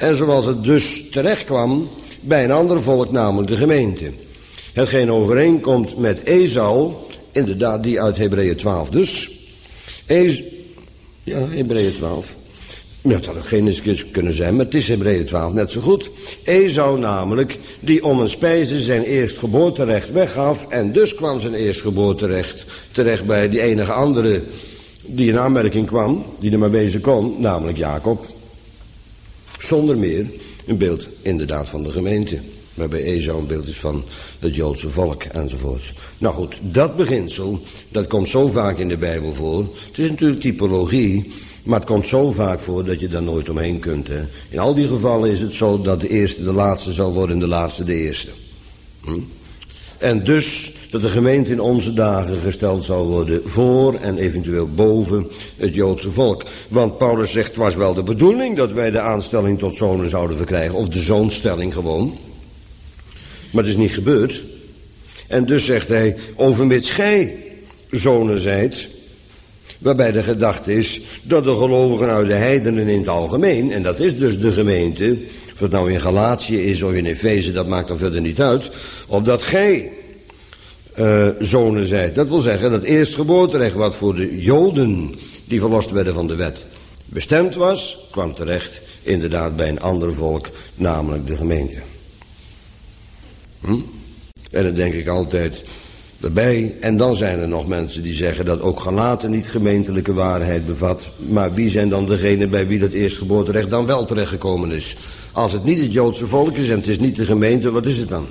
En zoals het dus terecht kwam bij een ander volk, namelijk de gemeente. Hetgeen overeenkomt met Esau, inderdaad die uit Hebreeën twaalf dus. Ez... Ja, Hebreeën twaalf. Nou, dat had ook Genesis kunnen zijn, maar het is Hebreeën twaalf net zo goed. Esau namelijk, die om een spijze zijn eerstgeboorterecht weggaf, en dus kwam zijn eerstgeboorterecht terecht bij die enige andere die in aanmerking kwam, die er maar wezen kon, namelijk Jacob. Zonder meer een beeld inderdaad van de gemeente, waarbij Esau een beeld is van het Joodse volk enzovoorts. Nou goed, dat beginsel, dat komt zo vaak in de Bijbel voor. Het is natuurlijk typologie, maar het komt zo vaak voor dat je daar nooit omheen kunt. Hè. In al die gevallen is het zo dat de eerste de laatste zal worden en de laatste de eerste. Hm? En dus dat de gemeente in onze dagen gesteld zal worden voor en eventueel boven het Joodse volk. Want Paulus zegt, het was wel de bedoeling dat wij de aanstelling tot zonen zouden verkrijgen, of de zoonstelling gewoon. Maar het is niet gebeurd. En dus zegt hij, overmits gij zonen zijt, waarbij de gedachte is dat de gelovigen uit de heidenen in het algemeen, en dat is dus de gemeente, of het nou in Galatië is of in Efeze, dat maakt dan verder niet uit, opdat gij uh, zonen zijt. Dat wil zeggen dat eerstgeboorterecht wat voor de Joden die verlost werden van de wet bestemd was, kwam terecht inderdaad bij een ander volk, namelijk de gemeente. Hm? En dan denk ik altijd erbij, en dan zijn er nog mensen die zeggen dat ook Galaten niet gemeentelijke waarheid bevat. Maar wie zijn dan degene bij wie dat eerstgeboorterecht dan wel terechtgekomen is? Als het niet het Joodse volk is en het is niet de gemeente, wat is het dan?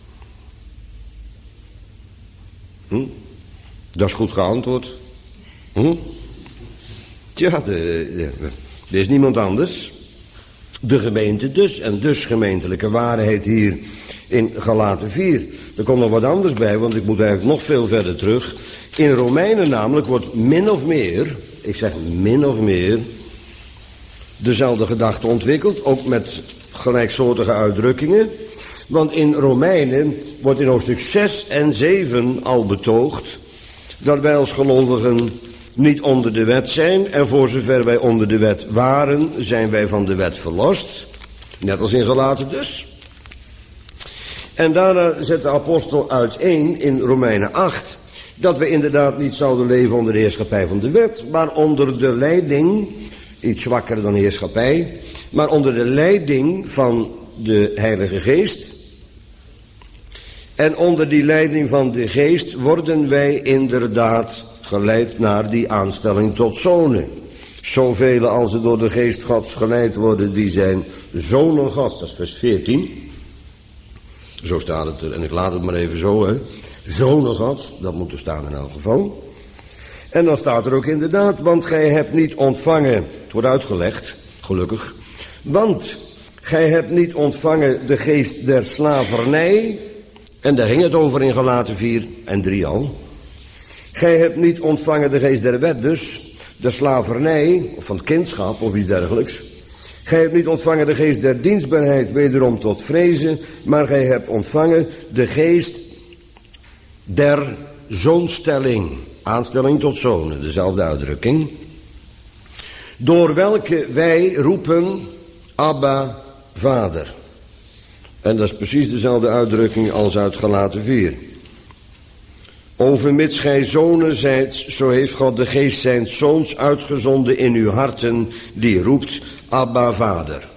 Hm? Dat is goed geantwoord. Hm? Tja, de, de, er is niemand anders. De gemeente dus, en dus gemeentelijke waarheid hier in Galaten vier. Er komt nog wat anders bij, want ik moet eigenlijk nog veel verder terug. In Romeinen namelijk wordt min of meer, ik zeg min of meer, dezelfde gedachte ontwikkeld, ook met gelijksoortige uitdrukkingen. Want in Romeinen wordt in hoofdstuk zes en zeven al betoogd dat wij als gelovigen niet onder de wet zijn, en voor zover wij onder de wet waren, zijn wij van de wet verlost. Net als in Galaten dus. En daarna zet de apostel uiteen in Romeinen acht, dat we inderdaad niet zouden leven onder de heerschappij van de wet, maar onder de leiding, iets zwakker dan heerschappij, maar onder de leiding van de Heilige Geest. En onder die leiding van de Geest worden wij inderdaad geleid naar die aanstelling tot zonen. Zoveel als er door de Geest Gods geleid worden, die zijn zonen Gods. Dat is vers veertien. Zo staat het er, en ik laat het maar even zo, hè. Zonen Gods, dat moet er staan in elk geval. En dan staat er ook inderdaad, want gij hebt niet ontvangen, het wordt uitgelegd, gelukkig, want gij hebt niet ontvangen de geest der slavernij, en daar ging het over in Galaten vier en drie al. Gij hebt niet ontvangen de geest der wet dus, de slavernij, of van het kindschap of iets dergelijks. Gij hebt niet ontvangen de geest der dienstbaarheid, wederom tot vrezen, maar gij hebt ontvangen de geest der zoonstelling, aanstelling tot zonen, dezelfde uitdrukking. Door welke wij roepen, Abba, Vader. En dat is precies dezelfde uitdrukking als uit Galaten vier. Overmits gij zonen zijt, zo heeft God de geest zijn zoons uitgezonden in uw harten, die roept, Abba, Vader.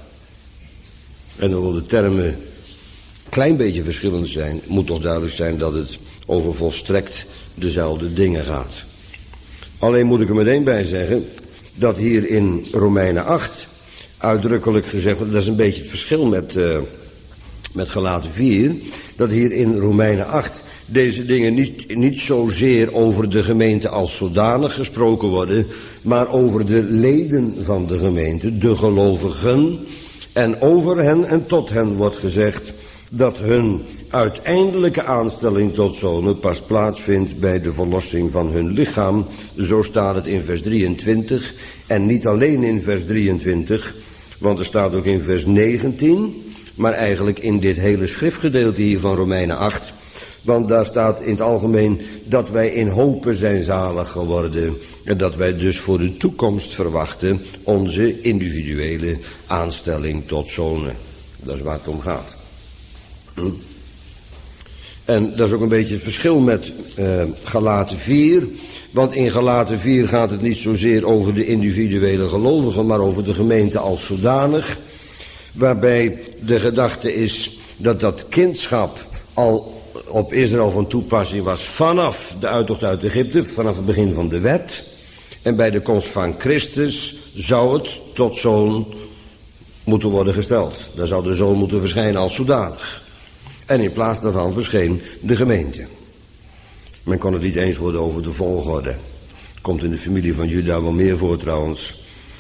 En dan de termen een klein beetje verschillend zijn, het moet toch duidelijk zijn dat het over volstrekt dezelfde dingen gaat. Alleen moet ik er meteen bij zeggen, dat hier in Romeinen acht uitdrukkelijk gezegd wordt, dat is een beetje het verschil met, uh, met Galaten vier, dat hier in Romeinen acht deze dingen niet, niet zozeer over de gemeente als zodanig gesproken worden, maar over de leden van de gemeente, de gelovigen. En over hen en tot hen wordt gezegd dat hun uiteindelijke aanstelling tot zonen pas plaatsvindt bij de verlossing van hun lichaam. Zo staat het in vers drieëntwintig. En niet alleen in vers drieëntwintig, want er staat ook in vers negentien, maar eigenlijk in dit hele schriftgedeelte hier van Romeinen acht. Want daar staat in het algemeen dat wij in hopen zijn zalig geworden. En dat wij dus voor de toekomst verwachten onze individuele aanstelling tot zonen. Dat is waar het om gaat. Hm? En dat is ook een beetje het verschil met uh, Galaten vier. Want in Galaten vier gaat het niet zozeer over de individuele gelovigen, maar over de gemeente als zodanig. Waarbij de gedachte is dat dat kindschap al op Israël van toepassing was vanaf de uittocht uit Egypte, vanaf het begin van de wet. En bij de komst van Christus zou het tot zoon moeten worden gesteld. Daar zou de zoon moeten verschijnen als zodanig. En in plaats daarvan verscheen de gemeente. Men kon het niet eens worden over de volgorde. Komt in de familie van Juda wel meer voor trouwens.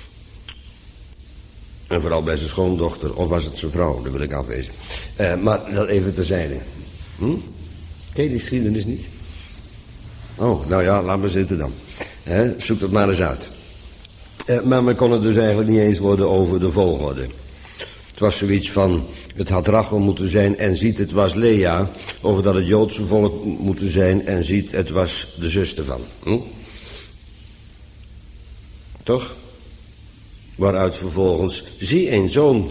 En vooral bij zijn schoondochter, of was het zijn vrouw, dat wil ik afwezen. Uh, maar dat even terzijde. Hm? Ken je die geschiedenis niet? Oh, nou ja, laat maar zitten dan. He, zoek dat maar eens uit. Uh, maar men kon het dus eigenlijk niet eens worden over de volgorde. Het was zoiets van, het had Rachel moeten zijn en ziet het was Lea. Of dat het Joodse volk moeten zijn en ziet het was de zuster van. Hm? Toch? Waaruit vervolgens, zie een zoon,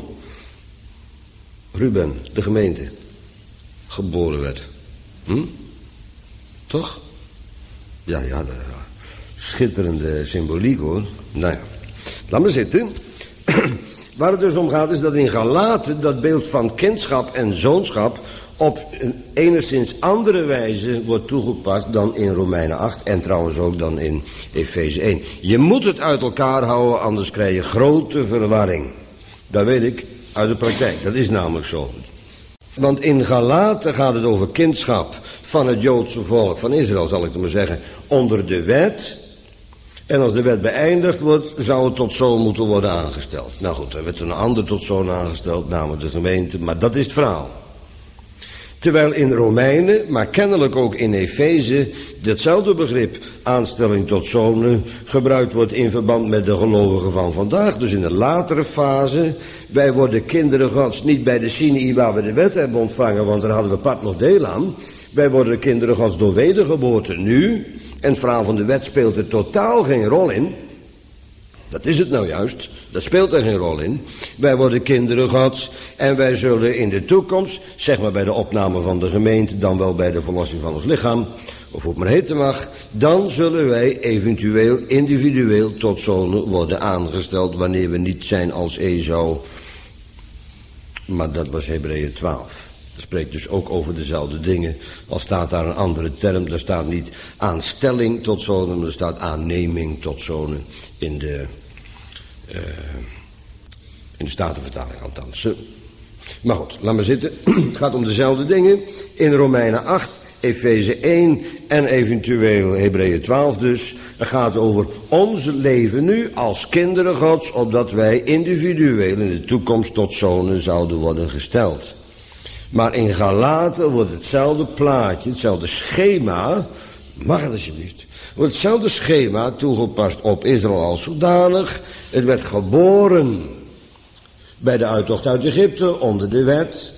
Ruben, de gemeente, geboren werd. Hm? Toch? Ja, ja, de, schitterende symboliek hoor. Nou ja, laat maar zitten. Waar het dus om gaat is dat in Galaten dat beeld van kindschap en zoonschap op een enigszins andere wijze wordt toegepast dan in Romeinen acht en trouwens ook dan in Efeze één. Je moet het uit elkaar houden, anders krijg je grote verwarring. Dat weet ik uit de praktijk, dat is namelijk zo. Want in Galaten gaat het over kindschap van het Joodse volk, van Israël zal ik het maar zeggen, onder de wet. En als de wet beëindigd wordt, zou het tot zoon moeten worden aangesteld. Nou goed, er werd een ander tot zoon aangesteld, namelijk de gemeente, maar dat is het verhaal. Terwijl in Romeinen, maar kennelijk ook in Efeze, ditzelfde begrip aanstelling tot zonen gebruikt wordt in verband met de gelovigen van vandaag. Dus in een latere fase, wij worden kinderen Gods niet bij de Sinai waar we de wet hebben ontvangen, want daar hadden we part nog deel aan. Wij worden kinderen Gods door wedergeboorte nu. En het verhaal van de wet speelt er totaal geen rol in. Dat is het nou juist. Dat speelt er geen rol in. Wij worden kinderen Gods. En wij zullen in de toekomst, zeg maar bij de opname van de gemeente, dan wel bij de verlossing van ons lichaam, of hoe het maar heten mag, dan zullen wij eventueel individueel tot zonen worden aangesteld, wanneer we niet zijn als Esau. Maar dat was Hebreeën twaalf. Dat spreekt dus ook over dezelfde dingen. Al staat daar een andere term. Er staat niet aanstelling tot zonen, maar er staat aanneming tot zonen in de, uh, in de Statenvertaling althans. Maar goed, laat maar zitten. Het gaat om dezelfde dingen. In Romeinen acht, Efeze één en eventueel Hebreeën twaalf dus. Het gaat over ons leven nu als kinderen Gods, opdat wij individueel in de toekomst tot zonen zouden worden gesteld. Maar in Galaten wordt hetzelfde plaatje, hetzelfde schema, mag het alsjeblieft, wordt hetzelfde schema toegepast op Israël als zodanig. Het werd geboren bij de uittocht uit Egypte onder de wet.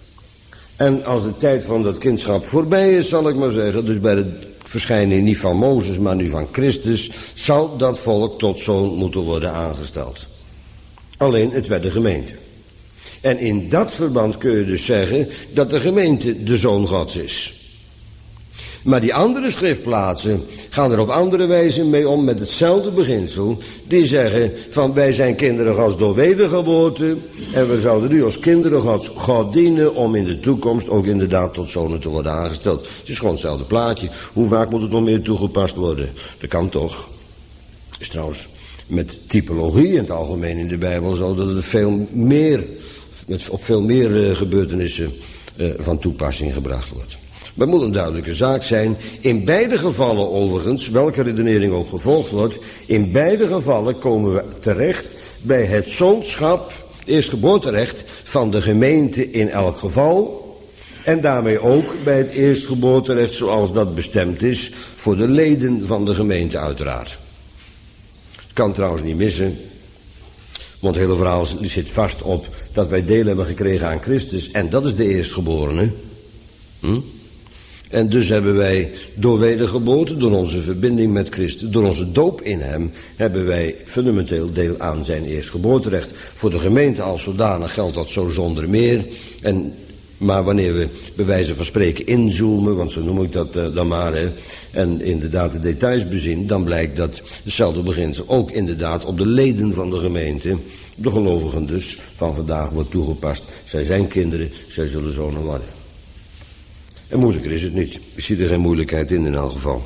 En als de tijd van dat kindschap voorbij is, zal ik maar zeggen, dus bij de verschijning niet van Mozes, maar nu van Christus, zal dat volk tot zoon moeten worden aangesteld. Alleen het werd de gemeente. En in dat verband kun je dus zeggen dat de gemeente de zoon Gods is. Maar die andere schriftplaatsen gaan er op andere wijze mee om met hetzelfde beginsel. Die zeggen van wij zijn kinderen Gods door wedergeboorte. En we zouden nu als kinderen Gods God dienen om in de toekomst ook inderdaad tot zonen te worden aangesteld. Het is gewoon hetzelfde plaatje. Hoe vaak moet het nog meer toegepast worden? Dat kan toch. Is trouwens met typologie in het algemeen in de Bijbel zo dat het veel meer, met op veel meer uh, gebeurtenissen uh, van toepassing gebracht wordt. Maar het moet een duidelijke zaak zijn. In beide gevallen overigens, welke redenering ook gevolgd wordt, in beide gevallen komen we terecht bij het zoonschap, eerstgeboorterecht van de gemeente in elk geval. En daarmee ook bij het eerstgeboorterecht zoals dat bestemd is voor de leden van de gemeente uiteraard. Kan trouwens niet missen, want het hele verhaal zit vast op dat wij deel hebben gekregen aan Christus en dat is de eerstgeborene. Hm? En dus hebben wij door wedergeboorte, door onze verbinding met Christus, door onze doop in hem, hebben wij fundamenteel deel aan zijn eerstgeboorterecht. Voor de gemeente als zodanig geldt dat zo zonder meer. En, maar wanneer we bij wijze van spreken inzoomen, want zo noem ik dat uh, dan maar, hè, en inderdaad de details bezien, dan blijkt dat hetzelfde beginsel ook inderdaad op de leden van de gemeente, de gelovigen dus, van vandaag wordt toegepast. Zij zijn kinderen, zij zullen zonen worden. En moeilijker is het niet. Ik zie er geen moeilijkheid in in elk geval.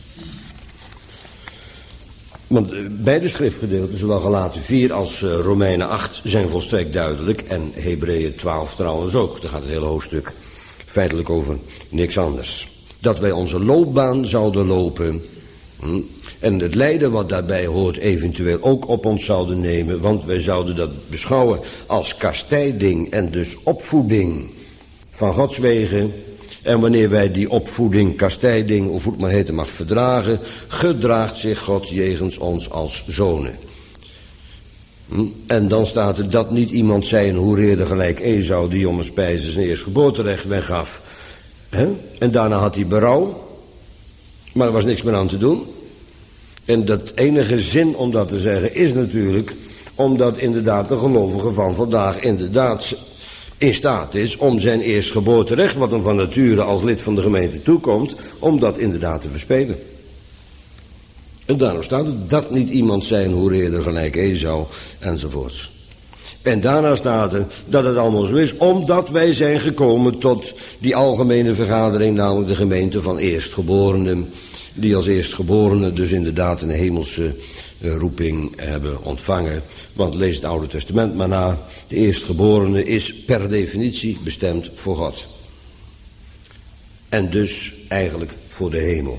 Want beide schriftgedeelten, zowel Galaten vier als uh, Romeinen acht, zijn volstrekt duidelijk. En Hebreeën twaalf trouwens ook. Daar gaat het hele hoofdstuk feitelijk over niks anders. Dat wij onze loopbaan zouden lopen. Hm, en het lijden wat daarbij hoort eventueel ook op ons zouden nemen. Want wij zouden dat beschouwen als kastijding en dus opvoeding van Gods wegen. En wanneer wij die opvoeding, kastijding, of hoe het maar heten mag, verdragen, gedraagt zich God jegens ons als zonen. Hm? En dan staat er dat niet iemand zei een hoereerde gelijk Esau, die om een spijze zijn eerstgeboorterecht weggaf. He? En daarna had hij berouw, maar er was niks meer aan te doen. En dat enige zin om dat te zeggen is natuurlijk, omdat inderdaad de gelovige van vandaag inderdaad in staat is om zijn eerstgeboorterecht, wat hem van nature als lid van de gemeente toekomt, om dat inderdaad te verspelen. En daarom staat het dat niet iemand zijn hoereerder gelijk Esau enzovoorts. En daarna staat er dat het allemaal zo is, omdat wij zijn gekomen tot die algemene vergadering, namelijk de gemeente van eerstgeborenen, die als eerstgeborenen dus inderdaad een hemelse uh, roeping hebben ontvangen. Want lees het Oude Testament maar na, de eerstgeborene is per definitie bestemd voor God. En dus eigenlijk voor de hemel.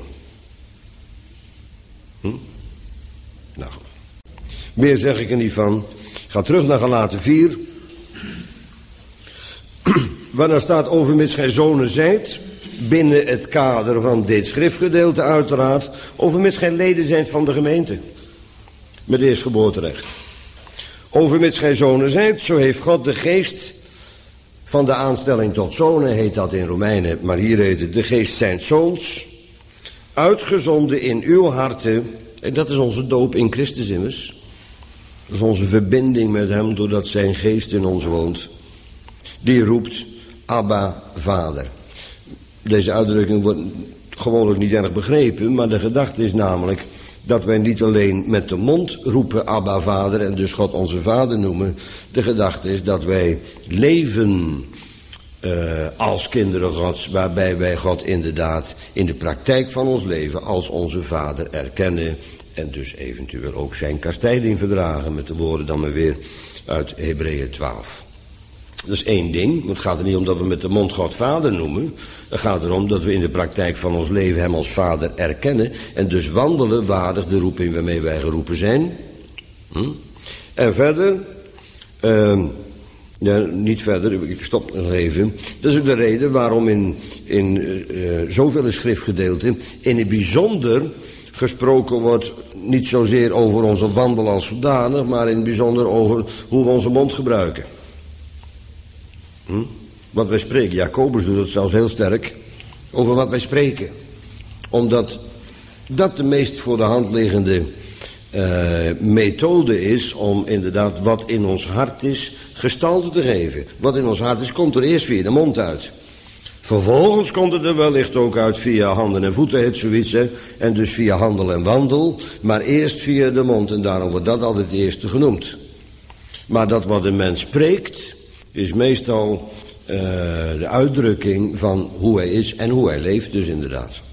Hm? Nou goed. Meer zeg ik er niet van. Ga terug naar Galaten vier. Waar daar staat, overmits gij zonen zijt, binnen het kader van dit schriftgedeelte uiteraard, overmits gij leden zijt van de gemeente. Met eerstgeboorterecht. Overmits gij zonen zijt, zo heeft God de geest van de aanstelling tot zonen, heet dat in Romeinen, maar hier heet het de geest zijns zoons, uitgezonden in uw harten, en dat is onze doop in Christus immers. Dat is onze verbinding met hem, doordat zijn geest in ons woont. Die roept, Abba, Vader. Deze uitdrukking wordt gewoonlijk niet erg begrepen, maar de gedachte is namelijk dat wij niet alleen met de mond roepen Abba, Vader, en dus God onze Vader noemen. De gedachte is dat wij leven uh, als kinderen Gods, waarbij wij God inderdaad in de praktijk van ons leven als onze Vader erkennen. En dus eventueel ook zijn kastijding verdragen, met de woorden dan maar weer uit Hebreeën twaalf. Dat is één ding. Het gaat er niet om dat we met de mond God Vader noemen. Het gaat erom dat we in de praktijk van ons leven hem als Vader erkennen. En dus wandelen waardig de roeping waarmee wij geroepen zijn. Hm? En verder, uh, ja, niet verder, ik stop nog even. Dat is ook de reden waarom in, in uh, zoveel schriftgedeelten in het bijzonder gesproken wordt, niet zozeer over onze wandel als zodanig, maar in het bijzonder over hoe we onze mond gebruiken. Hm? Wat wij spreken. Jacobus doet het zelfs heel sterk over wat wij spreken. Omdat dat de meest voor de hand liggende uh, methode is om inderdaad wat in ons hart is gestalte te geven. Wat in ons hart is, komt er eerst via de mond uit. Vervolgens komt het er wellicht ook uit via handen en voeten, heet zoiets, hè? En dus via handel en wandel, maar eerst via de mond, en daarom wordt dat altijd het eerste genoemd. Maar dat wat een mens spreekt, is meestal uh, de uitdrukking van hoe hij is en hoe hij leeft, dus inderdaad.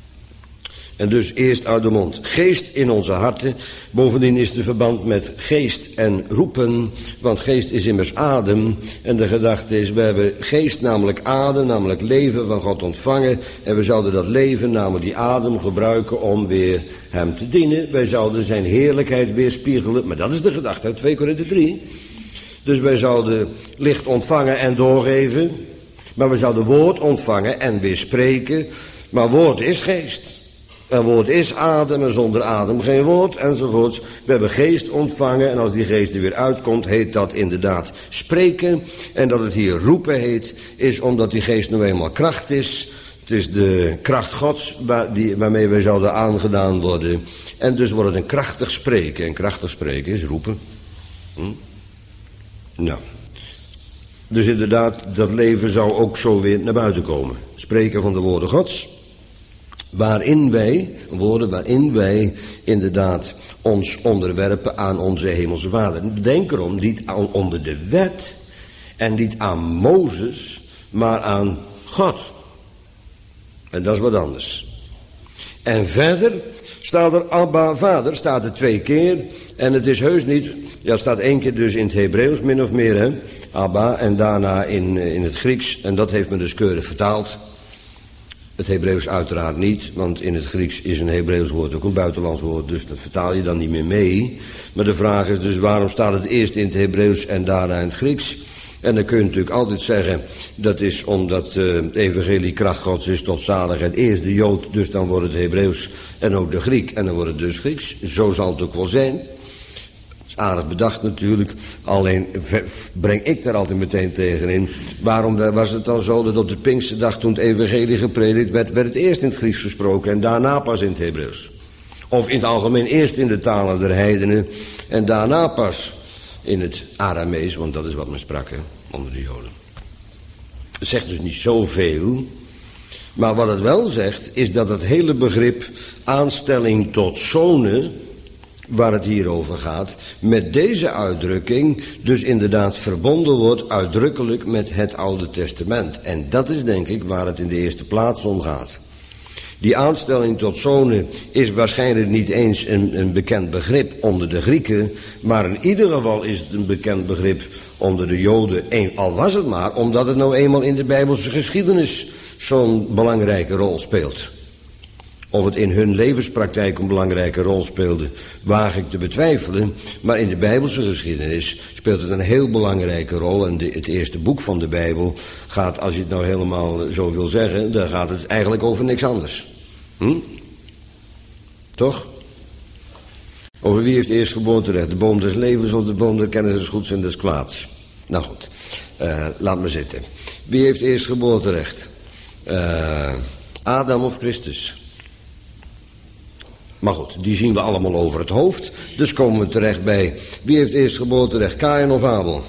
En dus eerst uit de mond. Geest in onze harten. Bovendien is de verband met geest en roepen. Want geest is immers adem. En de gedachte is, we hebben geest, namelijk adem, namelijk leven van God ontvangen. En we zouden dat leven, namelijk die adem, gebruiken om weer hem te dienen. Wij zouden zijn heerlijkheid weerspiegelen. Maar dat is de gedachte uit twee Korinthe drie. Dus wij zouden licht ontvangen en doorgeven. Maar we zouden woord ontvangen en weer spreken. Maar woord is geest. En woord is adem en zonder adem geen woord enzovoorts. We hebben geest ontvangen en als die geest er weer uitkomt, heet dat inderdaad spreken. En dat het hier roepen heet, is omdat die geest nou eenmaal kracht is Het is de kracht Gods waar, die, waarmee wij zouden aangedaan worden. En dus wordt het een krachtig spreken. En krachtig spreken is roepen. Hm? Nou. Dus inderdaad, dat leven zou ook zo weer naar buiten komen. Spreken van de woorden Gods. Waarin wij, woorden waarin wij inderdaad ons onderwerpen aan onze hemelse Vader. Denk erom, niet aan, onder de wet en niet aan Mozes, maar aan God. En dat is wat anders. En verder staat er Abba Vader, staat er twee keer. En het is heus niet, ja het staat één keer dus in het Hebreeuws min of meer, hè. Abba en daarna in, in het Grieks. En dat heeft men dus keurig vertaald. Het Hebreeuws uiteraard niet, want in het Grieks is een Hebreeuws woord ook een buitenlands woord, dus dat vertaal je dan niet meer mee. Maar de vraag is dus waarom staat het eerst in het Hebreeuws en daarna in het Grieks? En dan kun je natuurlijk altijd zeggen, dat is omdat uh, het evangelie kracht Gods is tot zaligheid. Eerst de Jood, dus dan wordt het Hebreeuws en ook de Griek en dan wordt het dus Grieks. Zo zal het ook wel zijn. Aardig bedacht natuurlijk, alleen breng ik daar altijd meteen tegen in. Waarom was het dan zo dat op de Pinksterdag toen het evangelie gepredikt werd, werd het eerst in het Grieks gesproken en daarna pas in het Hebreeuws? Of in het algemeen eerst in de talen der heidenen en daarna pas in het Aramees, want dat is wat men sprak, hè, onder de Joden. Het zegt dus niet zoveel, maar wat het wel zegt is dat het hele begrip aanstelling tot zonen, waar het hier over gaat, met deze uitdrukking dus inderdaad verbonden wordt uitdrukkelijk met het Oude Testament. En dat is denk ik waar het in de eerste plaats om gaat. Die aanstelling tot zonen is waarschijnlijk niet eens een, een bekend begrip onder de Grieken, maar in ieder geval is het een bekend begrip onder de Joden. En al was het maar omdat het nou eenmaal in de Bijbelse geschiedenis zo'n belangrijke rol speelt. Of het in hun levenspraktijk een belangrijke rol speelde, waag ik te betwijfelen. Maar in de Bijbelse geschiedenis speelt het een heel belangrijke rol. En de, het eerste boek van de Bijbel gaat, als je het nou helemaal zo wil zeggen, dan gaat het eigenlijk over niks anders. Hm? Toch? Over wie heeft eerst geboorterecht? De boom des levens of de boom der kennis des goeds en des kwaads? Nou goed, uh, laat maar zitten. Wie heeft eerst geboorterecht? Uh, Adam of Christus? Maar goed, die zien we allemaal over het hoofd. Dus komen we terecht bij, wie heeft eerst geboorterecht, Kaïn of Abel?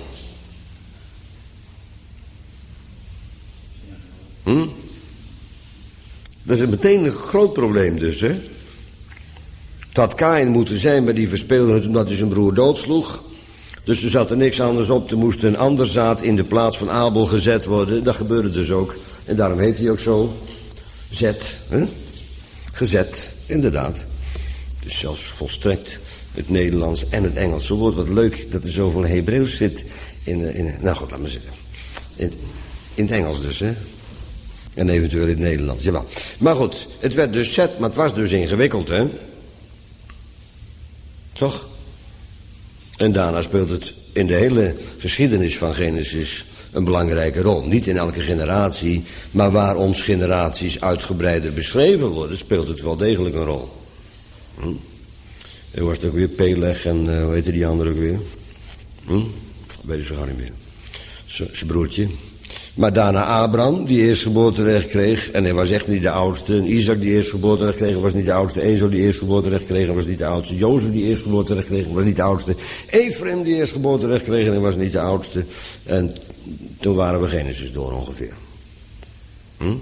Hm? Dat is meteen een groot probleem dus, hè. Het had Kaïn moeten zijn, maar die verspeelde het omdat hij zijn broer doodsloeg. Dus er zat er niks anders op. Er moest een ander zaad in de plaats van Abel gezet worden. Dat gebeurde dus ook. En daarom heet hij ook zo. Zet. Hè? Gezet, inderdaad. Dus zelfs volstrekt het Nederlands en het Engelse woord. Wat leuk dat er zoveel Hebreeuws zit. In, in, nou goed, laat maar zitten. In, in het Engels dus, hè. En eventueel in het Nederlands, jawel. Maar goed, het werd dus zet, maar het was dus ingewikkeld, hè. Toch? En daarna speelt het in de hele geschiedenis van Genesis een belangrijke rol. Niet in elke generatie, maar waar ons generaties uitgebreider beschreven worden, speelt het wel degelijk een rol. Hm? Er was het ook weer Peleg en uh, hoe heette die andere ook weer? Hm? Weet je zo gauw niet meer. Zijn broertje. Maar daarna Abraham, die eerst geboorterecht kreeg. En hij was echt niet de oudste. En Isaac, die eerst geboorterecht kreeg, was niet de oudste. Ezo, die eerst geboorterecht kreeg, was niet de oudste. Jozef, die eerst geboorterecht kreeg, was niet de oudste. Ephraim, die eerst geboorterecht kreeg, en was niet de oudste. En toen waren we Genesis door ongeveer. Hm?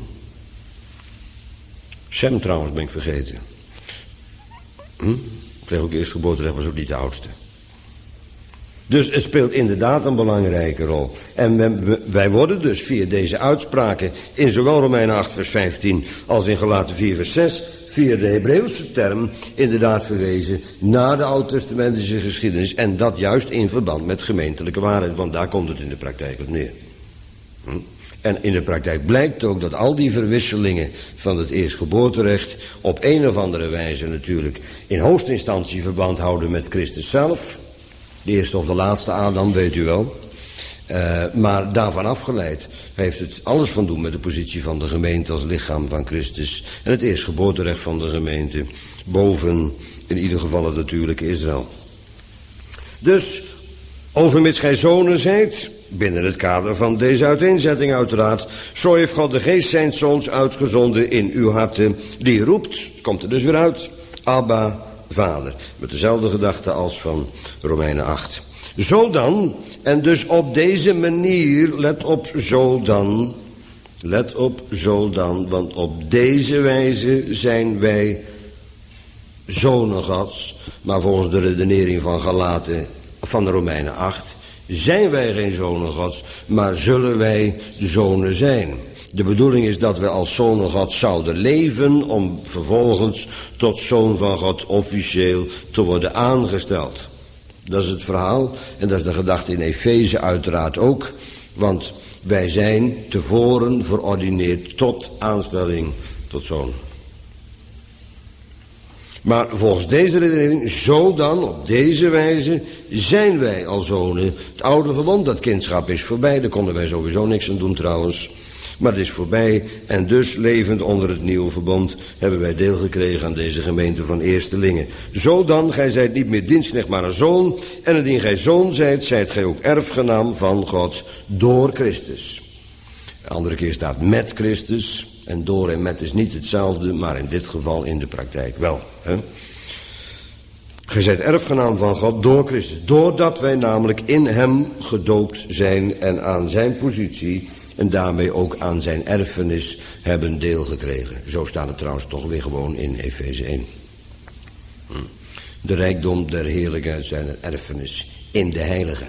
Sem trouwens ben ik vergeten. Hm? Kreeg ook eerst geboorterecht, was ook niet de oudste. Dus het speelt inderdaad een belangrijke rol. En wij worden dus via deze uitspraken in zowel Romeinen acht vers vijftien als in Galaten vier vers zes... via de Hebreeuwse term inderdaad verwezen naar de oud-testamentische geschiedenis. En dat juist in verband met gemeentelijke waarheid, want daar komt het in de praktijk op neer. Hm? En in de praktijk blijkt ook dat al die verwisselingen van het eerstgeboorterecht op een of andere wijze natuurlijk in hoogste instantie verband houden met Christus zelf. De eerste of de laatste Adam, weet u wel. Uh, maar daarvan afgeleid heeft het alles van doen met de positie van de gemeente als lichaam van Christus. En het eerstgeboorterecht van de gemeente boven in ieder geval het natuurlijke Israël. Dus, overmits gij zonen zijt, binnen het kader van deze uiteenzetting uiteraard. Zo heeft God de geest zijn zoons uitgezonden in uw harten. Die roept, komt er dus weer uit, Abba, Vader. Met dezelfde gedachte als van Romeinen acht. Zo dan, en dus op deze manier, let op, zo dan, let op, zo dan, want op deze wijze zijn wij zonen Gods. Maar volgens de redenering van Galaten, van de Romeinen acht, zijn wij geen zonen Gods, maar zullen wij zonen zijn. De bedoeling is dat we als zonen Gods zouden leven, om vervolgens tot zoon van God officieel te worden aangesteld. Dat is het verhaal en dat is de gedachte in Efeze uiteraard ook. Want wij zijn tevoren verordineerd tot aanstelling tot zoon. Maar volgens deze redenering, zo dan, op deze wijze, zijn wij als zonen. Het oude verbond, dat kindschap is voorbij. Daar konden wij sowieso niks aan doen trouwens. Maar het is voorbij en dus levend onder het nieuwe verbond hebben wij deel gekregen aan deze gemeente van eerstelingen. Zo dan, gij zijt niet meer dienstknecht, maar een zoon. En indien gij zoon zijt, zijt gij ook erfgenaam van God door Christus. De andere keer staat met Christus. En door en met is niet hetzelfde, maar in dit geval in de praktijk wel. Hè? Gij zijt erfgenaam van God door Christus. Doordat wij namelijk in hem gedoopt zijn en aan zijn positie en daarmee ook aan zijn erfenis hebben deel gekregen. Zo staat het trouwens toch weer gewoon in Efeze één. De rijkdom der heerlijkheid zijn een erfenis in de heilige.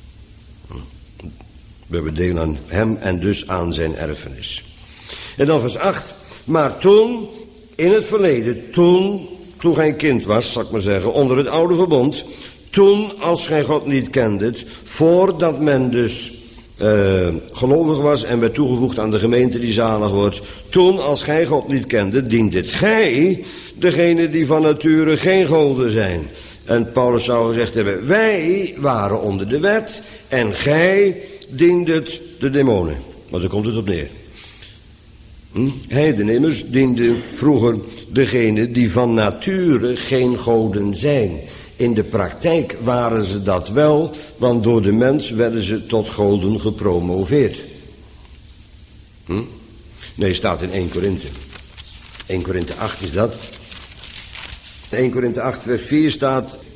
We hebben deel aan hem en dus aan zijn erfenis. En dan vers acht. Maar toen, in het verleden, toen, toen gij een kind was, zal ik maar zeggen, onder het oude verbond, toen als gij God niet kendet, voordat men dus uh, gelovig was en werd toegevoegd aan de gemeente die zalig wordt, toen als gij God niet kende, diendet gij degene die van nature geen goden zijn. En Paulus zou gezegd hebben, wij waren onder de wet en gij diendet de demonen. Maar daar komt het op neer. Hm? Heidenemmers dienden vroeger degene die van nature geen goden zijn. In de praktijk waren ze dat wel, want door de mens werden ze tot goden gepromoveerd. Hm? Nee, staat in één Korinthe. één Korinthe acht is dat. één Korinthe acht vers vier staat,